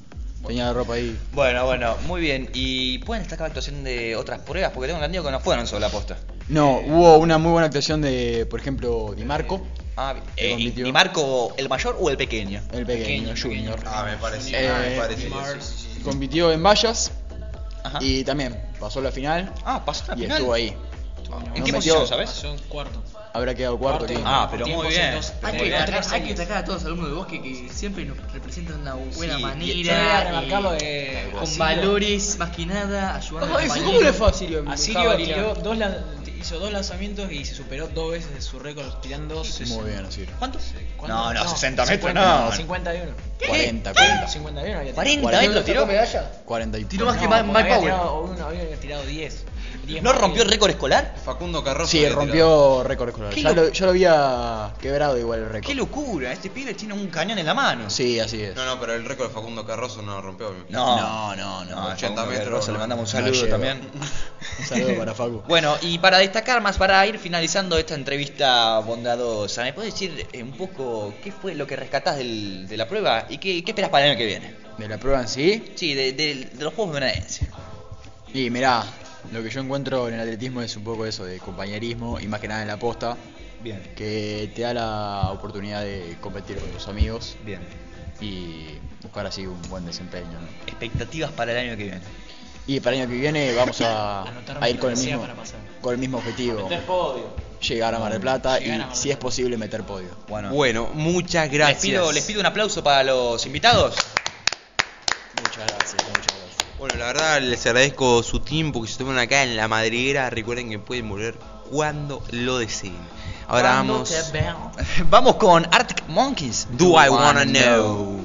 Tenía la ropa ahí. Bueno, muy bien. ¿Y pueden destacar la actuación de otras pruebas? Porque tengo entendido que no fueron solo la posta. No, hubo una muy buena actuación de, por ejemplo, Di Marco. ¿Di Marco el mayor o el pequeño? El pequeño, Junior. Me parece. Sí. Compitió en vallas. Ajá. Y también pasó la final. Pasó la y final. estuvo ahí. ¿En No qué metió- posición, sabes? Son cuarto. Habrá quedado cuarto. ¿qué? Pero muy bien. Hay que destacar a todos los alumnos de Bosque que siempre nos representan de una buena Sí, manera. Yo voy a remarcarlo de con Basilio. valores, más que nada, ayudando a los ¿Cómo le fue a compañeros. Sirio? Asirio hizo 2 lanzamientos y se superó 2 veces su récord tirando Muy bien, así. ¿Cuánto? ¿Cuánto? No, 60 metros 50, no. 51. 40. 51 había tirado. 40 metros tiró. medalla? 40 y Tiró más que No, Mike porque había Power. tirado uno, había tirado 10. ¿No rompió el récord escolar? Facundo Carrozo. Sí, había rompió récord escolar. ¿Qué Ya lo- lo había quebrado igual el récord. ¡Qué locura! Este pibe tiene un cañón en la mano. Sí, así es. tirado. No, pero el récord de Facundo Carrozo no lo rompió. No, 80 Facundo metros, Carrozo, le no. mandamos un No saludo llegó. también. Un saludo para Facu. Bueno, y para destacar más, para ir finalizando esta entrevista bondadosa, ¿me puedes decir un poco qué fue lo que rescatás de la prueba y qué esperas para el año que viene? De la prueba en sí. Sí, de los Juegos Bonaerenses. Y mirá, lo que yo encuentro en el atletismo es un poco eso, de compañerismo y más que nada en la posta, Bien, que te da la oportunidad de competir con tus amigos bien. y buscar así un buen desempeño, ¿no? Expectativas para el año que viene. Y para el año que viene vamos a ir con el mismo objetivo, Meter podio. llegar a Mar del Plata Llegar a Mar y del si es posible meter podio. Bueno, muchas gracias. Les pido un aplauso para los invitados. Muchas gracias. Bueno, la verdad les agradezco su tiempo que se toman acá en La Madriguera. Recuerden que pueden volver cuando lo deseen. Ahora vamos. Vamos con Arctic Monkeys. Do I Wanna Know.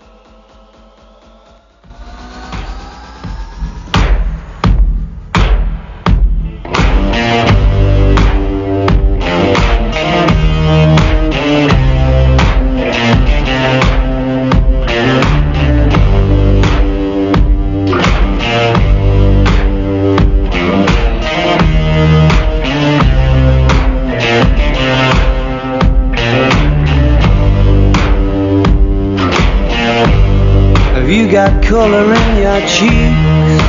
Have you got color in your cheeks?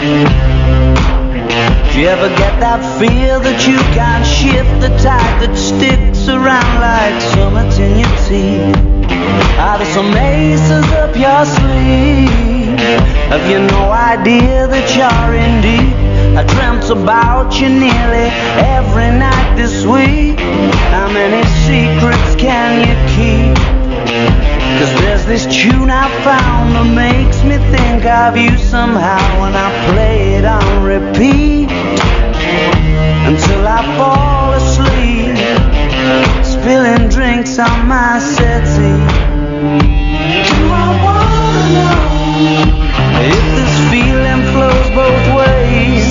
Do you ever get that feel that you can't shift, the tide that sticks around like summits in your teeth? Are there some aces up your sleeve? Have you no idea that you're in deep? I dreamt about you nearly every night this week. How many secrets can you keep? 'Cause there's this tune I found that makes me think of you somehow, and I play it on repeat until I fall asleep, spilling drinks on my settee. Do I wanna know if this feeling flows both ways?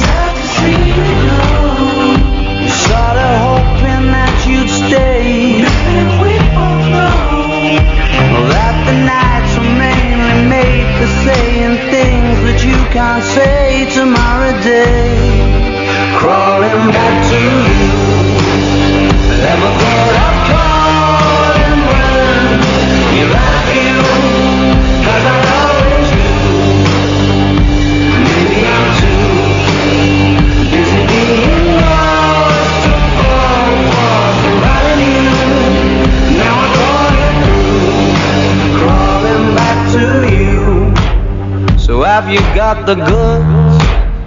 Sorta hoping that you'd stay. That the nights were mainly made for saying things that you can't say tomorrow day. Crawling back to you, ever thought I'd call and run? You like you, as I always do. Maybe I'm too busy being lost to fall for somebody new. Now I'm calling through, crawling back to you. So have you got the goods?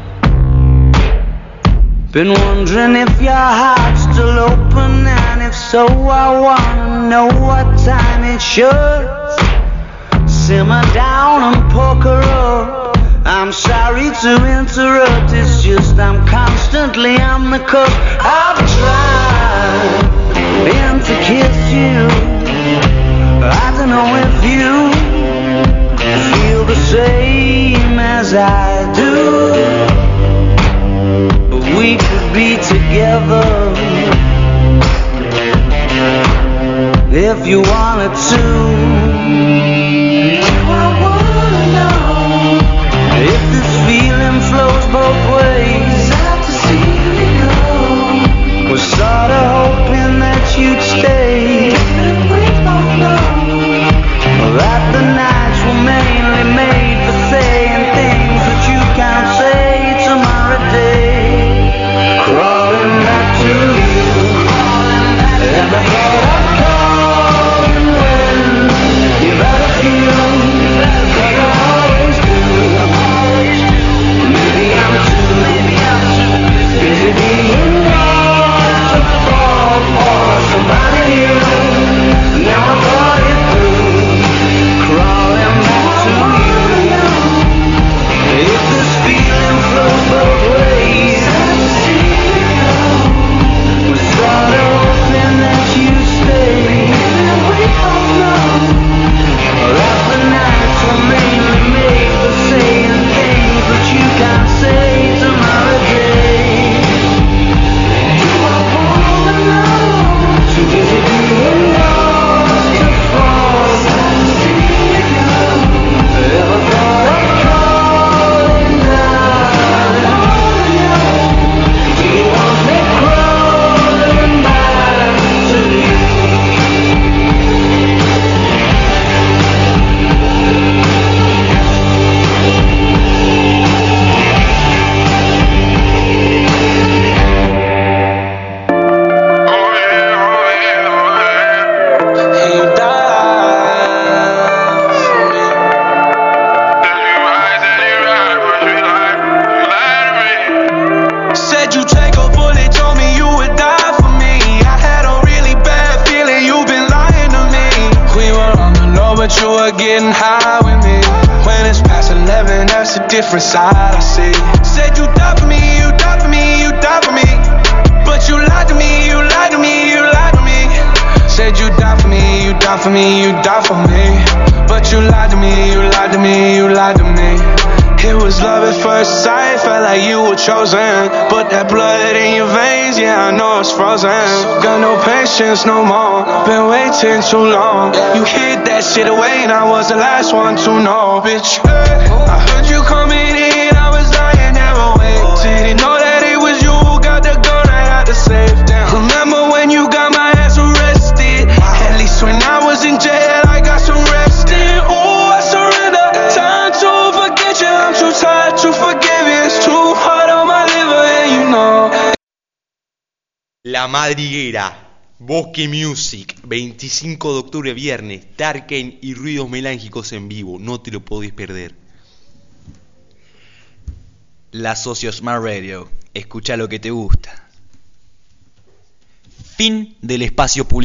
Been wondering if your heart's still open, and if so, I wanna know what time it should. Simmer down and poker up. I'm sorry to interrupt, it's just I'm constantly on the cusp. I've tried and to kiss you. I don't know if you feel the same as I do, but we could be together if you wanted to. I wanna know if this feeling flows both ways. After seeing you go, was sorta hoping that you'd stay. We both know that the nights were mainly made for getting high with me. When it's past 11, that's a different side I see. Said you die for me, you die for me, you die for me. But you lied to me, you lied to me, you lied to me. Said you die for me, you die for me, you die for me. But you lied to me, you lied to me, you lied to me. It was love at first sight, felt like you were chosen. But that blood in your veins, yeah, I know it's frozen. Got no patience no more, been waiting too long. You hid that shit away and I was the last one to know. Bitch, I heard you coming in, I was lying never wait. Didn't know that it was you who got the gun right out the safe. Remember when you got my ass arrested? At least when I was in jail I got some rest in. Ooh, I surrender, time to forget you. I'm too tired to forgive you. It's too hard on my liver and you know. La Madriguera, Bosque Music, 25 de octubre viernes, Tarkane y Ruidos Melángicos en vivo, no te lo podés perder. La Socio Smart Radio, escucha lo que te gusta. Fin del espacio publicitario.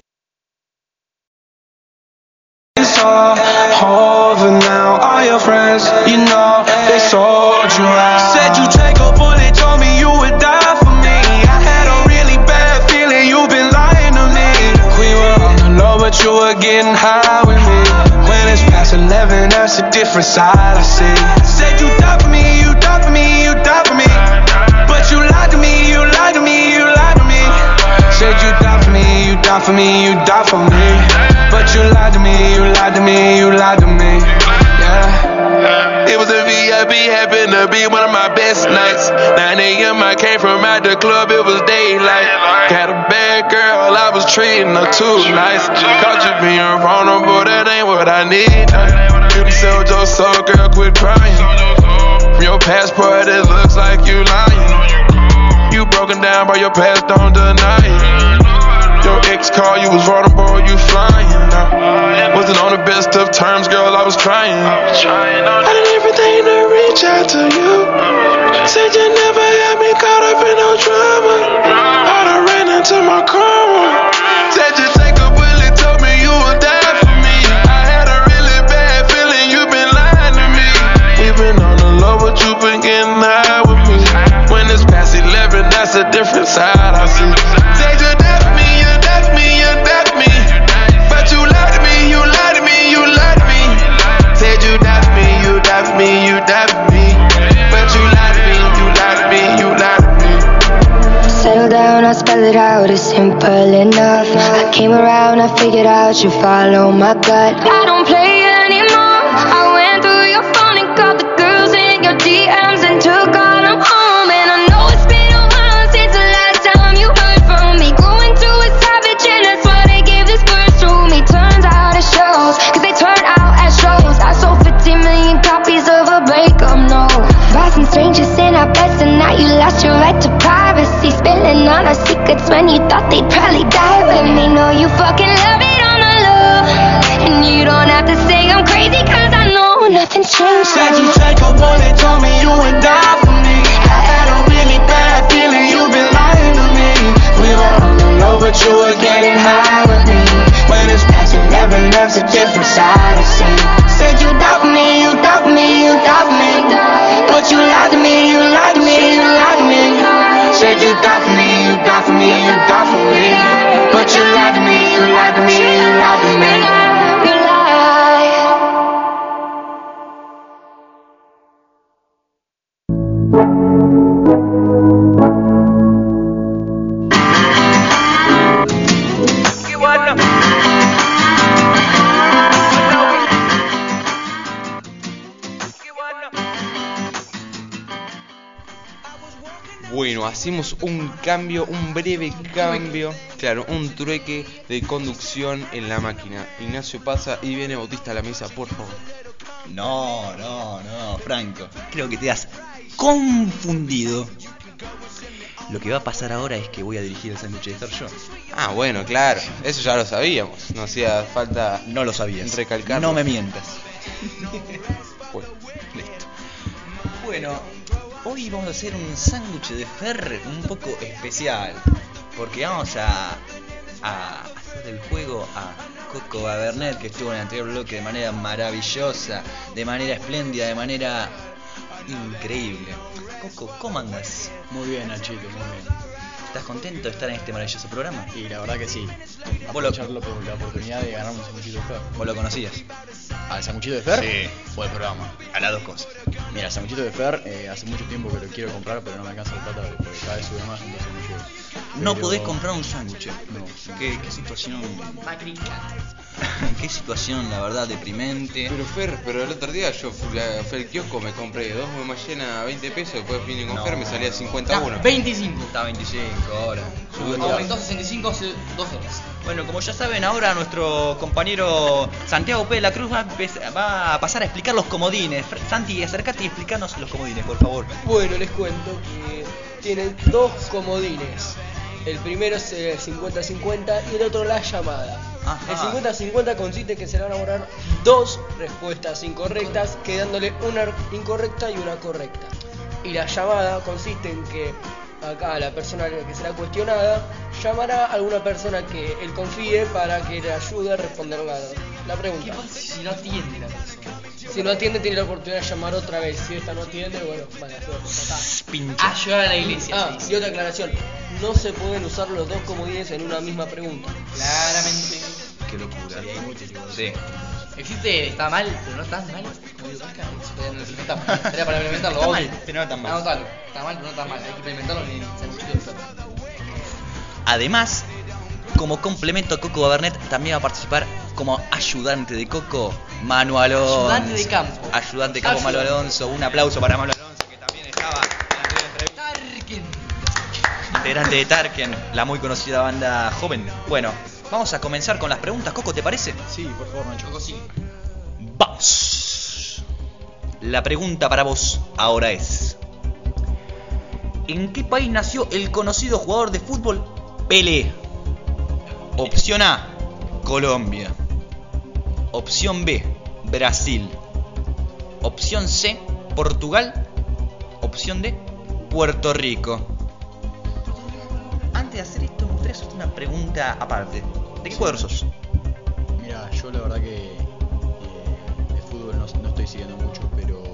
Over now, all your friends, you know, they sold you out. Said you take a bullet, told me you would die for me. I had a really bad feeling, you've been lying to me. We were on the low, but you were getting high with me. When it's past 11, that's a different side I see. Said you die for me, you die for me, you die for me. But you lied to me, you lied to me, you lied to me. Said you die for me, you die for me, you die for me. But you lied to me, you lied to me, you lied to me. Yeah. It was a VIP, happened to be one of my best nights. 9 a.m. I came from out the club, it was daylight. Had a bad girl, I was treating her too nice. Caught you being vulnerable, that ain't what I need. You sold your soul, girl, quit crying. From your passport, it looks like you lying. You broken down, but your past don't deny it. Your ex called, you was vulnerable, you flying. Wasn't on the best of terms, girl, I was trying. I did everything to reach out to you. Said you never had me caught up in no drama. I done ran into my karma. Said you take a bullet, told me you would die for me. I had a really bad feeling, you been lying to me. We been on the low, but you been getting high with me. When it's past 11, that's a different side I see. Said you die for me, you die for me, you die for me. But you lied to me, you lied to me, you lied to me. Said you die for me, you die for me, you die for me. But you lied to me, you lied to me, you lied to me. Settle down, I'll spell it out, it's simple enough. I came around, I figured out you follow my gut. I don't play anymore. I went through your phone and called the girls in your DMs and took all them home. And I know it's been a while since the last time you heard from me. Growing to a savage and that's why they gave this verse to me. Turns out it shows, cause they turn out as shows. I sold 50 million copies of a breakup note. Bought some strangers in our beds and now you lost your right to privacy. Spilling all our secrets when you thought they'd probably die with me. Know you fucking love it on the low. And you don't have to say I'm crazy cause I know nothing's changed. Said you take a bullet, told me you would die for me. I had a really bad feeling, you been lying to me. We were on the low, but you were getting high with me. When it's past 11, that's a different side I see. Said you die for me, you die for me, you die for me. But you lied to me, you lied to me, you lied to me. Said you die for me, you die for me, you die for me. But you lied to me, you lied to me, you lied to me. You lied. Bueno, hacemos un cambio, un breve cambio, claro, un trueque de conducción en la máquina. Ignacio pasa y viene Bautista a la mesa, por favor. No, Franco. Creo que te has confundido. Lo que va a pasar ahora es que voy a dirigir el sándwich de Star yo. Ah, bueno, claro, eso ya lo sabíamos. No hacía falta. No lo sabías. Recalcarlo. No me mientas. Bueno, listo. Bueno, hoy vamos a hacer un sándwich de Fer un poco especial. Porque vamos a fuera del juego a Coco Babernet, que estuvo en el anterior bloque de manera maravillosa, de manera espléndida, de manera increíble. Coco, ¿cómo andas? Muy bien, Nachito, muy bien. ¿Estás contento de estar en este maravilloso programa? Y la verdad que sí. ¿Vos lo- Aprovecharlo por la oportunidad de ganar un sanguchito de Fer. ¿Vos lo conocías? ¿Al sanguchito de Fer? Sí. O el programa. A las dos cosas. Mira, el sanguchito de Fer, hace mucho tiempo que lo quiero comprar, pero no me alcanza la plata porque cada vez sube más, entonces no llego. No Pero- podés comprar un sándwich. No. ¿Qué situación? Qué situación, la verdad, deprimente. Pero Fer, pero el otro día yo fui al kiosco, me compré 2 Guaymallena a 20 pesos, después vine con No. Fer, me salía 51. 25. Está a 25 ahora. Subió Aumentó a 65 hace 2 horas. Bueno, como ya saben, ahora nuestro compañero Santiago P. de la Cruz va a pasar a explicar los comodines. Santi, acércate y explicanos los comodines, por favor. Bueno, les cuento que tienen 2 comodines. El primero es el 50-50 y el otro la llamada. Ajá. El 50-50 consiste en que se le van a borrar 2 respuestas incorrectas, quedándole una incorrecta y una correcta. Y la llamada consiste en que acá la persona que será cuestionada llamará a alguna persona que él confíe para que le ayude a responder la ¿Qué pregunta. pasa si no atiende la persona? Si no atiende, tiene la oportunidad de llamar otra vez. Si esta no atiende, bueno, vaya suerte, ya está. Pincha. A llegar a la iglesia. Ah, se y dice. otra aclaración, no se pueden usar los 2 comodines en una misma pregunta. Claramente. Qué locura. Sería inútil igual. Sí. Existe, está mal, pero no tan mal. Como digo, Oscar, eso todavía no lo implementamos. Sería para implementarlo. Está obvio. mal, pero no tan mal. Anotalo. Está mal, pero no tan mal. Hay que implementarlo en el sanguchito de Fer. Además, como complemento a Coco Babernet, también va a participar como ayudante de Coco, Manu Alonso. Ayudante de campo. Ayudante de campo, Manu Ayudante. Alonso. Un aplauso para Manu Alonso, que también estaba en la anterior entrevista. Tarkin. Integrante de Tarken, la muy conocida banda joven. Bueno, vamos a comenzar con las preguntas. Coco, ¿te parece? Sí, por favor, Nacho. Choco sí. Vamos. La pregunta para vos ahora es: ¿en qué país nació el conocido jugador de fútbol Pelé? Opción A, Colombia. Opción B, Brasil. Opción C, Portugal. Opción D, Puerto Rico. Antes de hacer esto, me gustaría hacerte una pregunta aparte. ¿De qué cuadro sos? Mira, yo la verdad que de fútbol no estoy siguiendo mucho, pero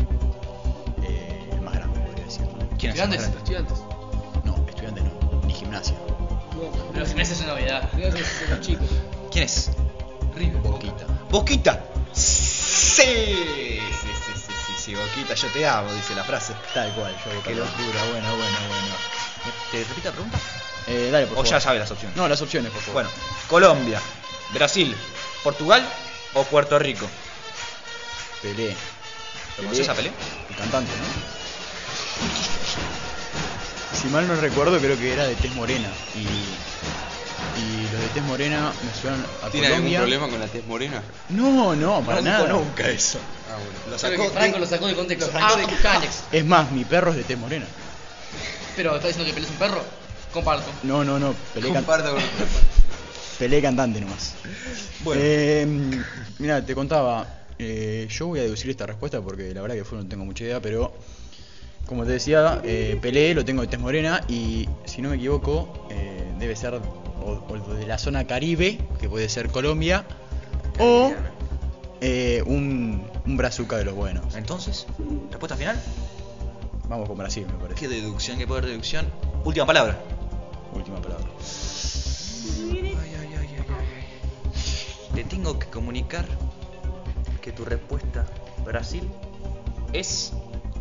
el más grande podría decir. ¿Quién es? Estudiantes. Estudiantes. No, estudiantes no, ni gimnasia. Pero si me haces una novedad. Los chicos. ¿Quién es? River. Boquita. Boquita. Sí, Boquita, yo te amo, dice la frase. Tal cual, yo Qué locura, bueno. ¿Te repito la pregunta? Dale, por ¿O favor. ya sabes las opciones? No, las opciones, por favor. Bueno, Colombia, Brasil, Portugal o Puerto Rico. Pelé. ¿Lo conoces a Pelé? El cantante, ¿no? Si mal no recuerdo, creo que era de tez morena. Y los de tez morena me suenan a ¿Tiene Colombia. algún problema con la tez morena? No, para nada. Nunca eso. Ah, bueno. Lo Creo que Franco lo sacó de contexto. Alex. Es más, mi perro es de tez morena. Pero ¿estás diciendo que Pelé es un perro? Comparto. No, Pelé, Comparto con Pelé cantante nomás. Bueno. Mira, te contaba, yo voy a deducir esta respuesta porque la verdad que no tengo mucha idea, pero como te decía, Pelé lo tengo de tez morena y si no me equivoco, debe ser o de la zona Caribe, que puede ser Colombia, o un brazuca de los buenos. Entonces, ¿respuesta final? Vamos con Brasil, me parece. ¿Qué deducción? ¿Qué poder de deducción? Última palabra. Última palabra. Te tengo que comunicar que tu respuesta, Brasil, es...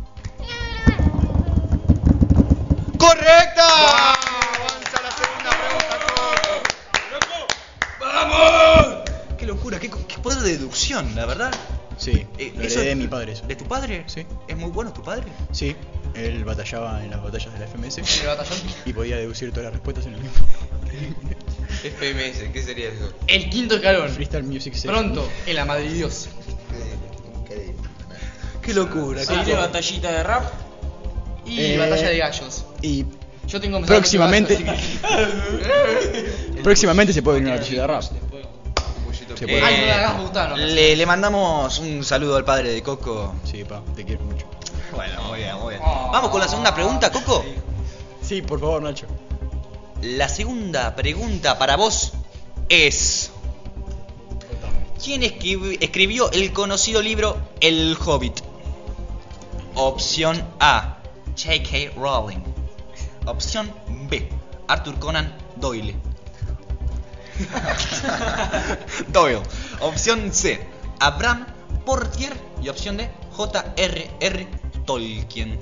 ¡correcta! Avanza la segunda pregunta, ¡vamos! ¡Qué locura! ¿Qué poder de deducción, la verdad? Sí, lo eso heredé de mi padre eso. ¿De tu padre? Sí. ¿Es muy bueno tu padre? Sí, él batallaba en las batallas de la FMS ¿En el batallón? y podía deducir todas las respuestas en el mismo. FMS, ¿qué sería eso? El quinto escalón. Freestyle Music Session. Pronto, en la Madrid Dios. ¡Qué locura! Sí, de batallita de rap. Y batalla de gallos. Y Yo tengo próximamente mensajes. próximamente se puede venir una batallita de rap. Se puede. Ay, no la hagas Butano. Le mandamos un saludo al padre de Coco. Sí, pa, te quiero mucho. Bueno, muy bien. Vamos con la segunda pregunta, Coco. Sí, por favor, Nacho. La segunda pregunta para vos es... ¿Quién escribió el conocido libro El Hobbit? Opción A, J.K. Rowling. Opción B, Arthur Conan Doyle. Doyle. Opción C, Abraham Portier. Y opción D, J.R.R. Tolkien.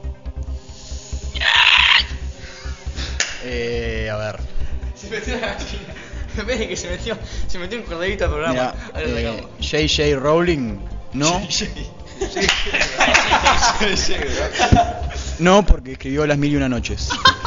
A ver. Se metió la gallina. En vez de que se metió un corderito al programa. Mira, J.J. Rowling, no. No, porque escribió Las Mil y Una Noches.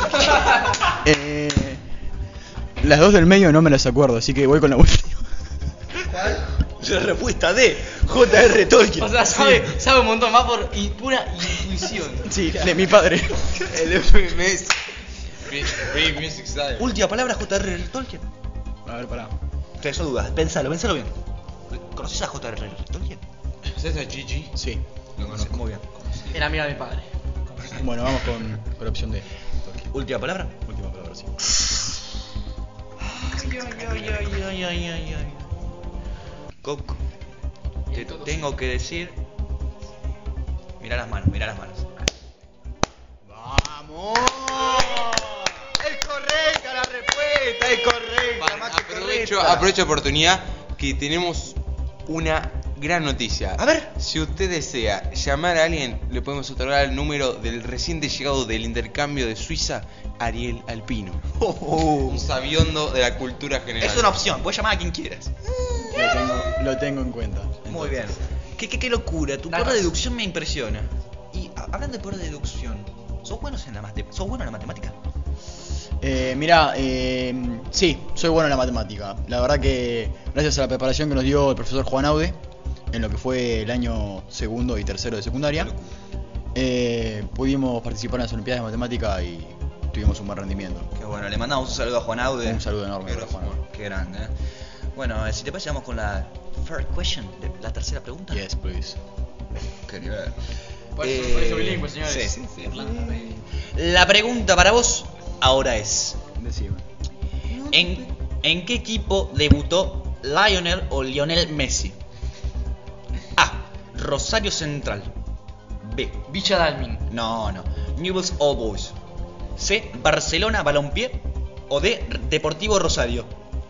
Las dos del medio no me las acuerdo, así que voy con la última. ¿Cuál? La respuesta D, J.R. Tolkien. O sea, sabe un montón más por pura intuición. Sí, de mi padre. El FMS. Free Music Style. Última palabra, J.R. Tolkien. A ver, pará. Te dejo dudas, pensalo bien. ¿Conoces a J.R. Tolkien? ¿Conoces a Gigi? Sí. Lo conozco muy bien. Era amiga de mi padre. Bueno, vamos con la opción D. ¿Última palabra? Última palabra, sí. Coco, te tengo que decir... Mirá las manos. ¡Vamos! Es correcta la respuesta, es correcta. Más que correcta. Aprovecho la oportunidad que tenemos una gran noticia. A ver. Si usted desea llamar a alguien, le podemos otorgar el número del reciente llegado del intercambio de Suiza, Ariel Alpino. Un sabiondo de la cultura general. Es una opción, puedes llamar a quien quieras. Lo tengo en cuenta. Muy bien. Qué locura, tu poder de deducción me impresiona. Y hablando de poder de deducción, ¿sos bueno en la matemática? Sí, soy bueno en la matemática. La verdad que gracias a la preparación que nos dio el profesor Juan Aude en lo que fue el año segundo y tercero de secundaria, pudimos participar en las Olimpiadas de Matemática y tuvimos un buen rendimiento. Qué bueno, le mandamos un saludo a Juan Aude. Un saludo enorme para Juan Aude. Qué grande, ¿eh? Bueno, si te parece, vamos con la third question, la tercera pregunta. Yes, please. Qué nivel. Por eso bilingüe, señores. Sí. La pregunta para vos ahora es: decime. ¿En qué equipo debutó Lionel Messi? A, Rosario Central. B, Villa Dalmin. No, Newell's Old Boys. C, Barcelona Balompié. O D, Deportivo Rosario.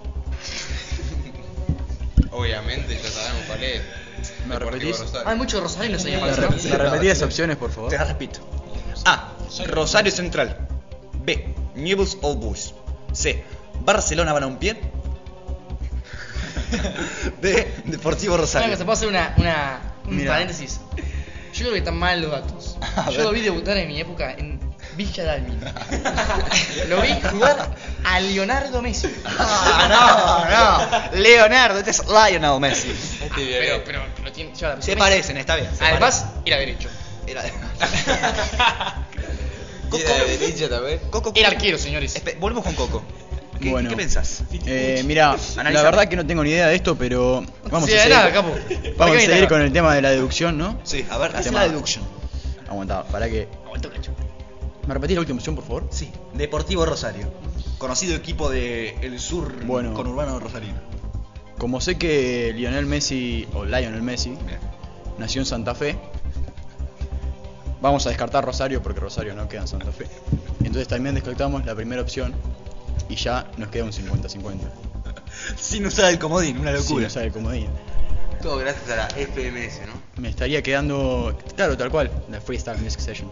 Obviamente, ya sabemos cuál es. ¿Me repetís? Hay muchos rosarinos ahí en ¿Me repetís las opciones, por favor? Te las repito. A, Rosario Central. B, Newell's Old Boys. C, Barcelona Balompié. D, Deportivo Rosario. Que se puede hacer un paréntesis. Yo creo que están mal los datos. Yo lo vi debutar en mi época en Villa Dalmin. Lo vi jugar a Leonardo Messi. No. Leonardo, este es Lionel Messi. Pero tiene. Se parecen, está bien. Además, era derecho. Era de derecha también. Coco. Era arquero, señores. Volvemos con Coco. ¿Qué pensás? Mira, la verdad que no tengo ni idea de esto, pero vamos a seguir con el tema de la deducción, ¿no? Sí, a ver, haz la deducción. Aguantá, para que... ¿Me repetís la última opción, por favor? Sí, Deportivo Rosario, conocido equipo del sur conurbano rosarino. Como sé que Lionel Messi nació en Santa Fe, vamos a descartar Rosario porque Rosario no queda en Santa Fe. Entonces también descartamos la primera opción y ya nos queda un 50-50. Sin usar el comodín, una locura. Sin usar el comodín. Todo gracias a la FMS, ¿no? Me estaría quedando, claro, tal cual, la Freestyle Music Session.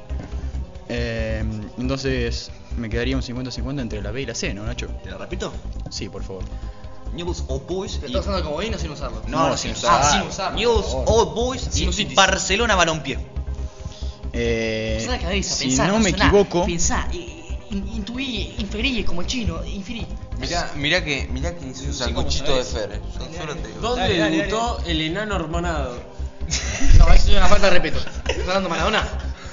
Entonces me quedaría un 50-50 entre la B y la C, ¿no, Nacho? ¿Te la repito? Sí, por favor. Newell's Old Boys. ¿Te estás usando el comodín o sin usarlo? No, sin usarlo. Sin usarlo. Newell's Old Boys y Barcelona Balompié. Si no me equivoco... Pensá, intuí, inferí como el chino, inferí. Mirá que hizo un sanguchito de Fer. ¿Dónde debutó el enano hormonado? No, eso es una falta de respeto. ¿Estás hablando Maradona?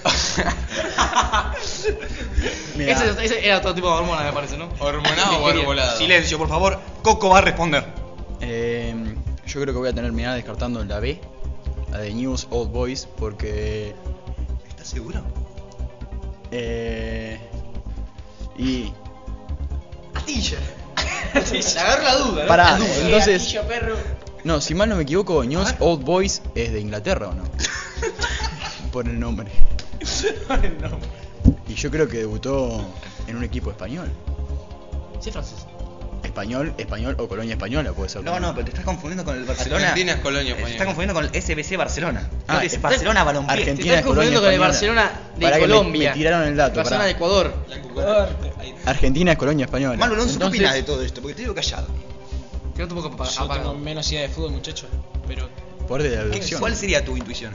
Ese era otro tipo de hormona, me parece, ¿no? ¿Hormonado o arbolado? Silencio, por favor. Coco va a responder. Yo creo que voy a terminar descartando la B, la de Newell's Old Boys, porque... ¿Estás seguro? Y... Atilla. Le agarró la duda, ¿no? Pará, La duda. entonces. Gatillo, perro. No, si mal no me equivoco, News Old Boys es de Inglaterra, ¿o no? Por el nombre. Y yo creo que debutó en un equipo español. Sí, francés. Español o colonia española puede ser. No, pero te estás confundiendo con el Barcelona. Argentina es colonia Te española. estás confundiendo con el SBC Barcelona. Ah, Es Barcelona Balompié. Argentina Te estás es colonia confundiendo con el española. Barcelona de Pará que Colombia. me tiraron el dato. Barcelona pará. de Ecuador. Argentina es colonia española. Manu Alonso, ¿qué Entonces, opinas de todo esto? Porque te digo callado. Que no te pongo Yo tengo menos idea de fútbol, muchacho. Pero. Poder de la deducción. ¿Cuál sería tu intuición?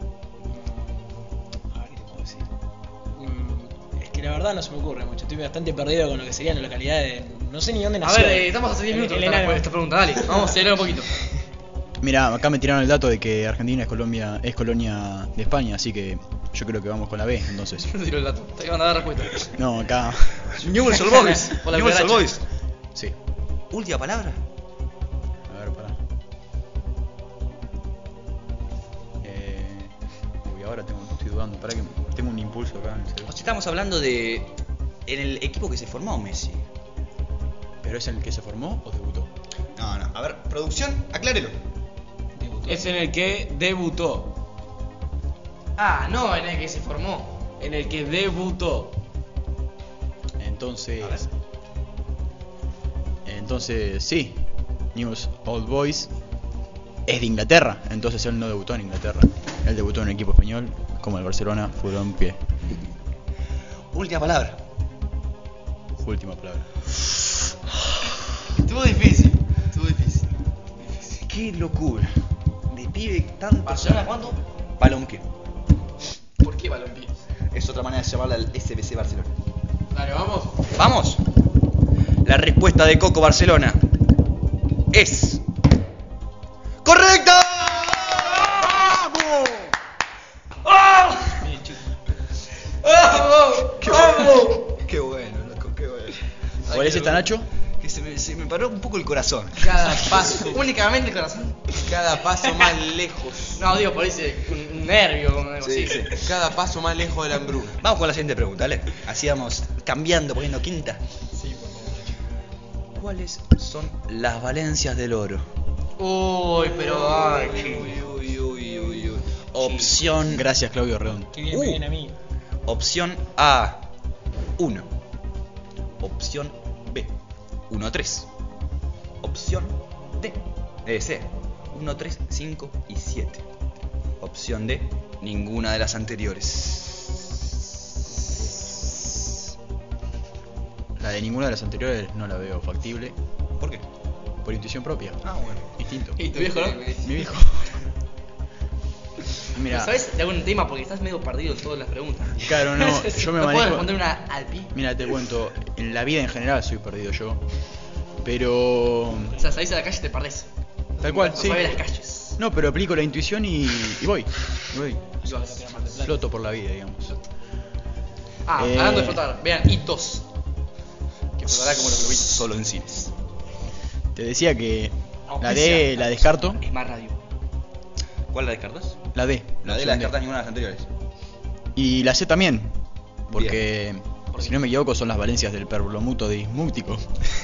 A ver qué te puedo decir. Es que la verdad no se me ocurre mucho. Estoy bastante perdido con lo que serían las localidades. No sé ni dónde A nació. ver, estamos hace 10 minutos El con enano. esta pregunta, dale. Vamos a acelerar un poquito. Mira, acá me tiraron el dato de que Argentina es colonia de España, así que yo creo que vamos con la B, entonces. Yo te tiro el dato. Te van a dar respuesta. No, acá. Newell's Old Boys. Por la Newell's Old cucaracha. Boys. Sí. Última palabra. A ver, pará. Uy, ahora estoy dudando. Pará que tengo un impulso acá en el cerebro. O sea, estamos hablando de. En el equipo que se formó Messi. ¿Pero es el que se formó o debutó? No. A ver, producción, aclárelo. Es en el que debutó. Ah, no, en el que se formó. En el que debutó. Entonces sí, News Old Boys es de Inglaterra, entonces él no debutó en Inglaterra. Él debutó en un equipo español como el Barcelona, Balompié. Última palabra. Última palabra. Estuvo difícil. Qué locura. De pibe tanto. ¿Barcelona cuánto? Balompié. ¿Por qué balompié? Es otra manera de llamarla al SBC Barcelona. Dale, vamos. ¿Vamos? La respuesta de Coco Barcelona es ¡correcta! ¡Qué bueno, loco, qué bueno! ¿Cuál es esta, Nacho? Que se me paró un poco el corazón. Cada paso. Únicamente el corazón. Cada paso más lejos. No, digo, por ese un nervio o algo Sí, así. sí. Cada paso más lejos de la hambruna. Vamos con la siguiente pregunta, ¿vale? Así vamos cambiando, poniendo quinta. Sí, por favor. ¿Cuáles son las valencias del oro? Uy, pero ay, Uy. Opción. Gracias, Claudio Redón. Qué bien me viene a mí. Opción A, 1. Opción B, 1, 3. Opción C, 1, 3, 5 y 7. Opción D, ninguna de las anteriores. La de ninguna de las anteriores no la veo factible. ¿Por qué? Por intuición propia. Ah, bueno. Instinto. ¿Y tu viejo, no? Mi viejo. Mira, ¿Sabes de algún tema? Porque estás medio perdido en todas las preguntas. claro, no, yo me ¿No puedo manejo. responder una al pie? Mira, te cuento, en la vida en general soy perdido yo. Pero. O sea, salís a la calle y te perdés. Tal cual, No sí. sabés las calles. No, pero aplico la intuición y voy. Y vas. Floto por la vida, digamos. Ah, hablando de flotar, vean, hitos. Que flotará como los globitos. Solo en cines. Te decía que la Auspicia. D la descarto. Es más radio. ¿Cuál la descartas? La D. La D la descartas, ninguna de las anteriores. Y la C también. Porque, si no me equivoco, son las valencias del perlomuto dismúctico.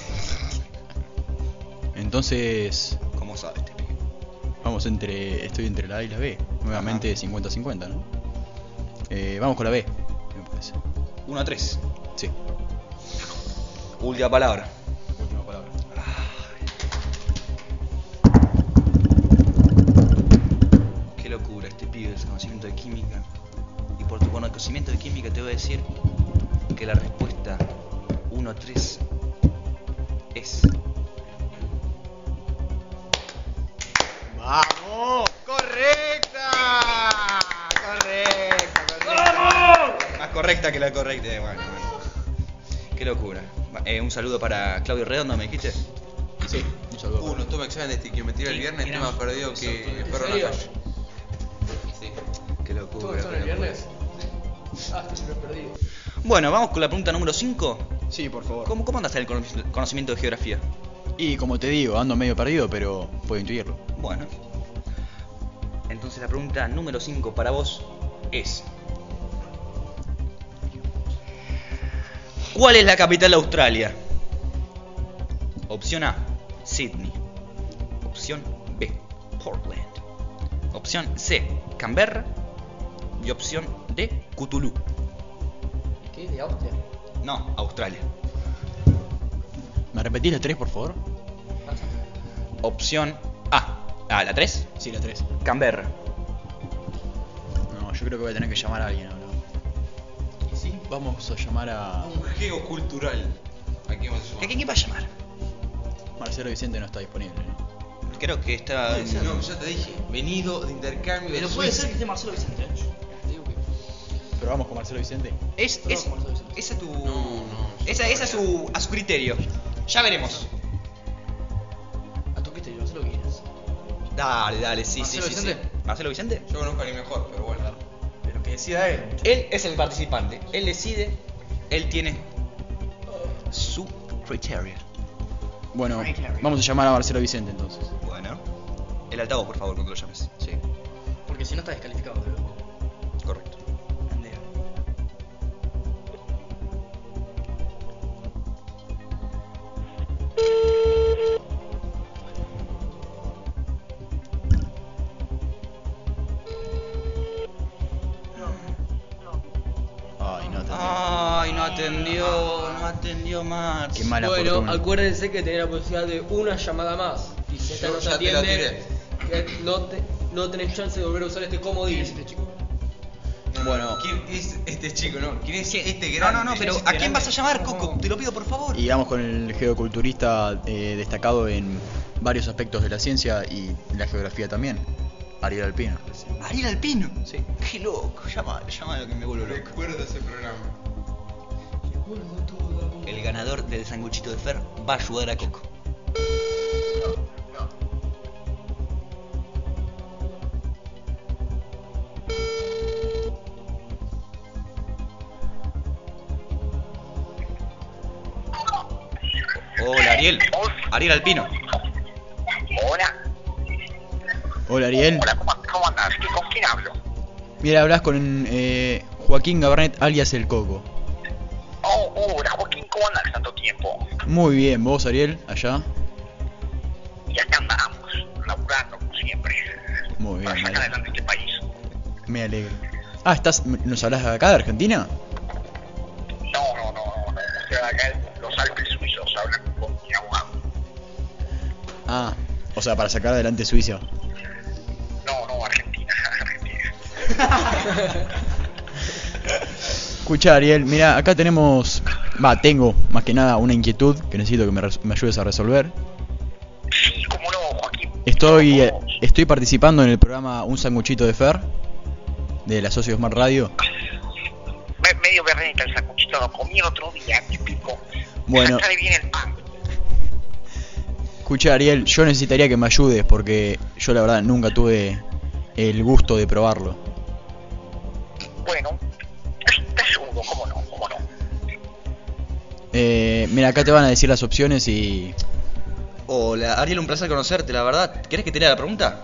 Entonces, ¿Cómo sabes este pibe? estoy entre la A y la B. Nuevamente 50-50, ¿no? Vamos con la B, me parece. 1 a 3. Sí, Última palabra. última palabra. Qué locura este pibe, el conocimiento de química. Y por tu conocimiento de química te voy a decir que la respuesta 1-3 es... ¡Vamos! ¡Correcta! Más correcta que la correcta. Bueno. Qué locura. Un saludo para Claudio Redondo, ¿me dijiste? Sí, un saludo. No toma examen de estiquiometría el viernes, estoy más perdido que perro en la calle. Sí. Qué locura. ¿Tú estás el viernes? Ah, estoy perdido. Bueno, vamos con la pregunta número 5. Sí, por favor. ¿Cómo andas en el conocimiento de geografía? Y como te digo, ando medio perdido, pero puedo intuirlo. Bueno. Entonces la pregunta número 5 para vos es... ¿Cuál es la capital de Australia? Opción A, Sydney. Opción B, Portland. Opción C, Canberra. Y opción D, Cthulhu. ¿Qué? ¿De Austria? No, Australia. ¿Me repetís la 3, por favor? Opción A. Ah, ¿la 3? Sí, la 3. Canberra. No, yo creo que voy a tener que llamar a alguien ahora. ¿Y sí? Vamos a llamar a... Un geocultural. ¿A quién vas a llamar? ¿A quién va a llamar? Marcelo Vicente no está disponible, ¿no? Creo que está... Puede ser, no, ya te dije. Venido de intercambio. Pero de puede Suiza. ser que esté Marcelo Vicente, ¿eh? Te digo que... Pero vamos con Marcelo Vicente. Es esa tu... No, esa es a su criterio. Ya veremos. ¿A tu criterio? Marcelo quieres? Dale, sí, ¿Marcelo sí, sí. Vicente? ¿Marcelo Vicente? Yo conozco a alguien mejor, pero bueno. Pero que decida él. Él es el participante. Él decide. Él tiene su criterio. Bueno, vamos a llamar a Marcelo Vicente entonces. Bueno. El altavoz, por favor, cuando lo llames. Sí, Porque si no está descalificado, creo. correcto. Ay, no atendió. No atendió más. Qué mala Bueno, fortuna. acuérdense que tenés la posibilidad de una llamada más. Y si esta Yo no te ya te la atiende, que no tenés chance de volver a usar este comodín. Bueno, ¿Quién es este chico, no? ¿Quién es este No, grande? no, pero ¿a quién vas a llamar, Coco? Te lo pido, por favor. y vamos con el geoculturista destacado en varios aspectos de la ciencia y la geografía también, Ariel Alpino. Ariel Alpino. Sí. Qué loco. Llama que me vuelvo loco. Recuerdo ese programa. El ganador del sanguchito de Fer va a ayudar a Coco. Hola, Ariel. Ariel Alpino. Hola, Hola, Ariel. hola, ¿cómo andás? ¿Con quién hablo? Mira, hablas con Joaquín Gabarnet, alias El Coco. Hola, Joaquín, ¿cómo andás tanto tiempo? Muy bien, ¿vos, Ariel? Allá. Y acá andamos, laburando como siempre, Muy bien, para me sacar alegro. adelante este país. Me alegro. Ah, ¿nos hablas acá de Argentina? No, estoy acá en los Alpes suizos, hablando con mi abogado. Ah, o sea, para sacar adelante Suiza. No, Argentina. Escucha, Ariel, mira, acá tengo más que nada una inquietud que necesito que me ayudes a resolver. Sí, cómo no, Joaquín. Estoy participando en el programa Un Sanguchito de Fer, de la Socio Smart Radio. Medio berreta el sanguchito, lo comí el otro día, típico. Bueno. Sale bien el pan. Escucha, Ariel, yo necesitaría que me ayudes porque yo la verdad nunca tuve el gusto de probarlo. Bueno, te ayudo, cómo no. Mira, acá te van a decir las opciones y... Hola, Ariel, un placer conocerte, la verdad. ¿Querés que te lea la pregunta?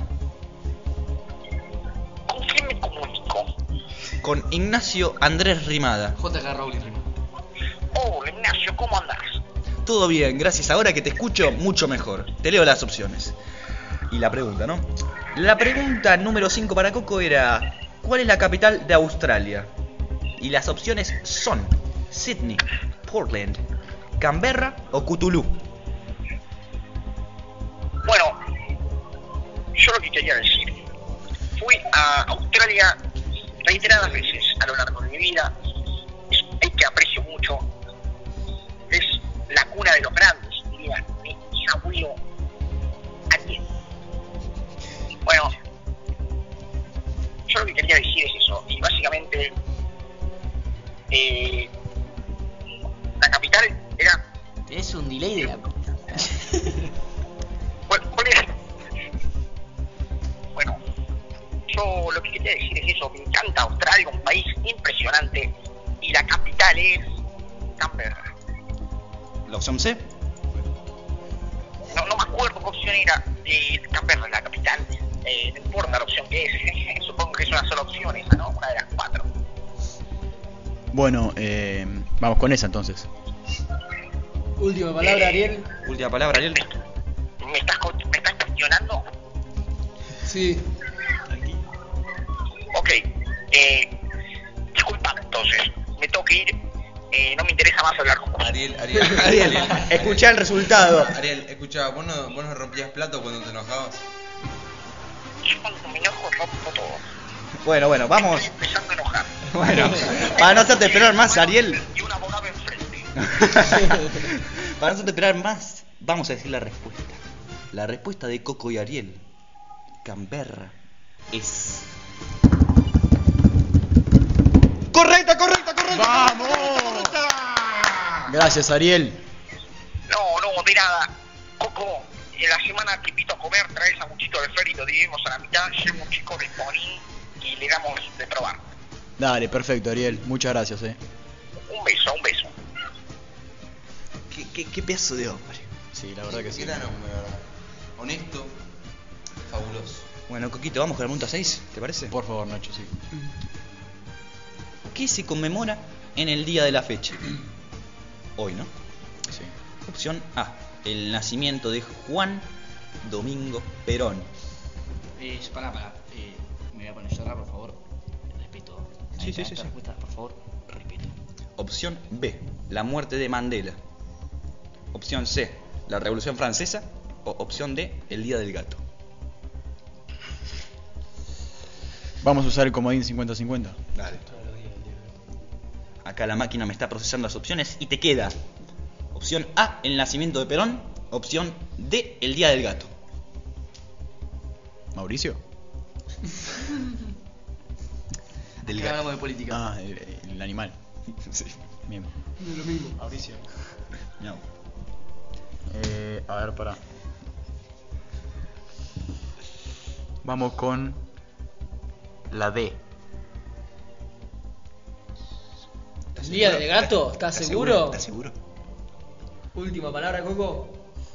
¿Con quién me comunico? Con Ignacio Andrés Rimada. JK Rowling Rima. Hola, Ignacio, ¿cómo andás? Todo bien, gracias. Ahora que te escucho, mucho mejor. Te leo las opciones. Y la pregunta, ¿no? La pregunta número 5 para Coco era... ¿Cuál es la capital de Australia? Y las opciones son... Sydney, Portland, Canberra o Cthulhu. Bueno, yo lo que quería decir, fui a Australia reiteradas veces a lo largo de mi vida, es un país que aprecio mucho, es la cuna de los grandes, diría mi abuelo Ariel. Bueno, yo lo que quería decir es eso, y básicamente la capital era... Es un delay de la... ¿Cuál era? Bueno, yo lo que quería decir es eso, me encanta Australia, un país impresionante, y la capital es Canberra. ¿La opción C? No me acuerdo qué opción era, Canberra, la capital, no importa la opción que es, supongo que es una sola opción esa, ¿no? Una de las 4. Bueno, vamos con esa entonces. Última palabra, Ariel. Última palabra, Ariel. ¿Me estás cuestionando? Sí. Ok. Disculpa, entonces. Me tengo que ir. No me interesa más hablar con vos. Ariel. Escuchá el resultado. Ariel, escuchá, ¿vos no rompías plato cuando te enojabas? Yo cuando me enojo rompo todo. Bueno, vamos. Estoy empezando a enojar. Bueno, para no hacerte esperar más, Ariel. Y un abogado enfrente. Para no hacerte esperar más, vamos a decir la respuesta. La respuesta de Coco y Ariel. Canberra es... ¡Correcta! ¡Vamos! Gracias, Ariel. No, de nada. Coco, en la semana que invito a comer, trae el sanguchito de Fer y lo dividimos a la mitad, llevo un chico de poní y le damos de probar. Dale, perfecto, Ariel. Muchas gracias, Un beso. ¿Qué pedazo de hombre? Sí, la verdad que sí. Gran hombre, la verdad. Honesto, fabuloso. Bueno, Coquito, vamos con la pregunta 6, ¿te parece? Por favor, Nacho, sí. ¿Qué se conmemora en el día de la fecha? Hoy, ¿no? Sí. Opción A, el nacimiento de Juan Domingo Perón. Pará. Me voy a poner a llorar, por favor. Respeto. Sí. Respuesta, por favor, respeto. Opción B, la muerte de Mandela. Opción C, la Revolución Francesa. O opción D, el Día del Gato. Vamos a usar el comodín 50-50. Dale. Acá la máquina me está procesando las opciones y te queda opción A, el nacimiento de Perón. Opción D, el Día del Gato. ¿Mauricio? Del Acá gato. hablamos de política. Ah, el animal. Sí. Bien. Lo mismo. Mauricio. No. A ver, pará. Vamos con la D. ¿Día del gato? ¿Estás seguro? ¿Estás seguro? Última palabra, Coco.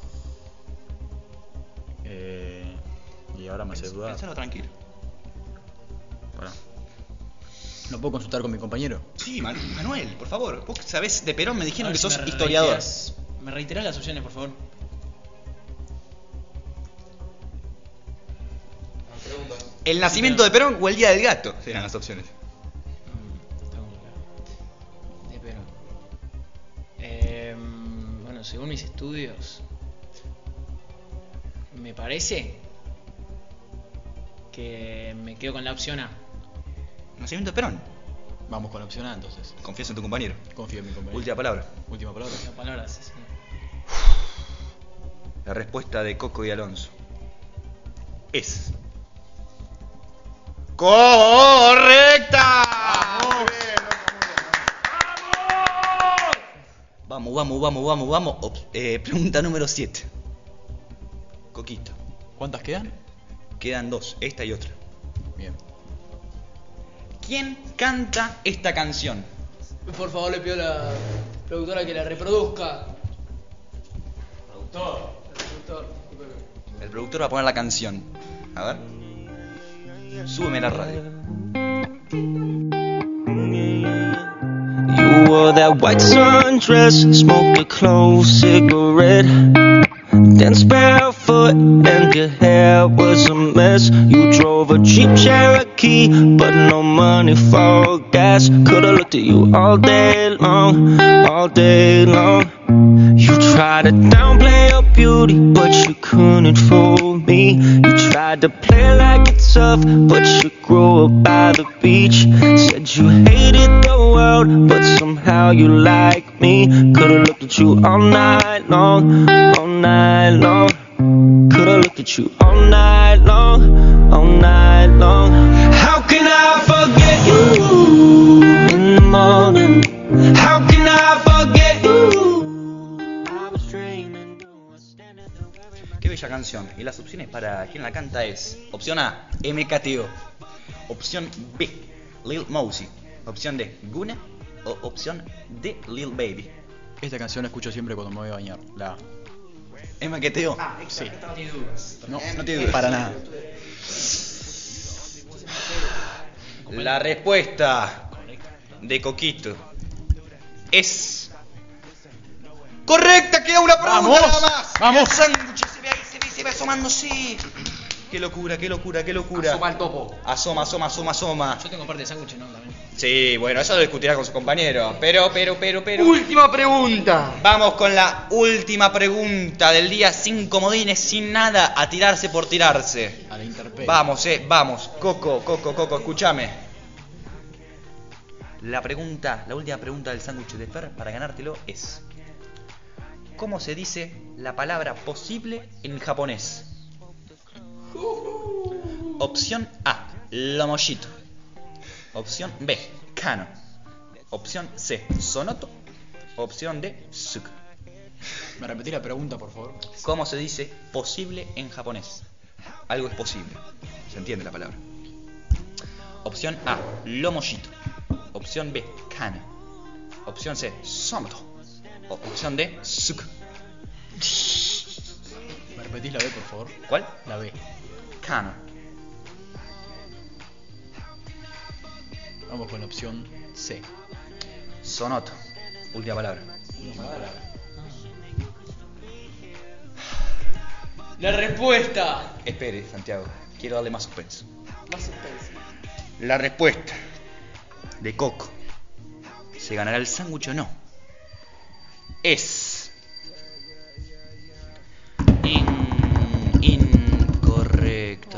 Y ahora me hace dudar. Pensalo tranquilo. Pará. ¿Lo puedo consultar con mi compañero? Sí, Manuel, por favor. Vos sabés de Perón, me dijeron A que ver si sos me historiador. ¿Me reiterás las opciones, por favor? ¿El nacimiento de Perón o el Día del Gato? Serán las opciones. De Perón. Bueno, según mis estudios, me parece que me quedo con la opción A. ¿Nacimiento de Perón? Vamos con la opción A entonces. Confías en tu compañero. Confío en mi compañero. Última palabra. Última palabra. La palabra es esa. La respuesta de Coco y Alonso es... ¡correcta! Vamos. Pregunta número 7. Coquito. ¿Cuántas quedan? Quedan 2, esta y otra. Bien. ¿Quién canta esta canción? Por favor, le pido a la productora que la reproduzca. Productor. El productor va a poner la canción. A ver. Súbeme la radio. You wore that white sundress, smoked a clove cigarette, danced barefoot and your hair was a mess. You drove a Jeep Cherokee, but no money for gas. Could've looked at you all day long, all day long. You tried to downplay your beauty, but you couldn't fool me. You tried to play like it's tough, but you grew up by the beach. Said you hated the world, but somehow you like me. Could've looked at you all night long, all night long. Could've looked at you all night long, all night long. How can I forget you in the morning? How can I forget you? Qué bella canción. Y las opciones para quien la canta es: opción A, MKTO. Opción B, Lil Mosey. Opción D, Guna. O opción D, Lil Baby. Esta canción la escucho siempre cuando me voy a bañar. La A. MKTO. Sí. No tiene dudas. No tiene dudas. Para nada. La respuesta de Coquito es... Correcta, queda una pregunta Vamos, nada más. vamos. El sándwich se ve ahí, se ve asomando, sí. Qué locura, qué locura, qué locura. Asoma el topo. Asoma. Yo tengo parte de sándwich, ¿no? También. Sí, bueno, eso lo discutirá con su compañero. Pero. Última pregunta. Vamos con la última pregunta del día, sin comodines, sin nada, a tirarse por tirarse. A la interperie. Vamos. Coco, escúchame. La última pregunta del sándwich de Fer para ganártelo es: ¿cómo se dice la palabra posible en japonés? Opción A, lomoshito. Opción B, kano. Opción C, sonoto. Opción D, suku. ¿Me repetí la pregunta, por favor? ¿Cómo se dice posible en japonés? Algo es posible. ¿Se entiende la palabra? Opción A, lomoshito. Opción B, kano. Opción C, sonoto. Opción D, suku. ¿Me repetís la B, por favor? ¿Cuál? La B. Kano. Vamos con la opción C. Sonoto. Última palabra. La respuesta. Espere, Santiago. Quiero darle más suspenso. Más suspense. La respuesta de Coco, ¿se ganará el sándwich o no?, es incorrecta.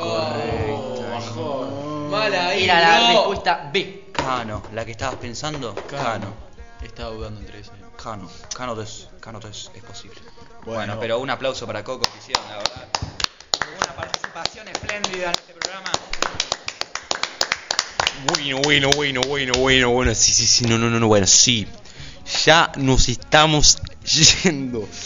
Mala ahí. Era la respuesta B. Kano, la que estabas pensando. Kano. Estaba dudando entre ese. Kano es posible. Bueno, pero un aplauso para Coco que hicieron, la verdad. Una participación espléndida en este programa. Bueno. Sí. No. Bueno, sí. Ya nos estamos yendo.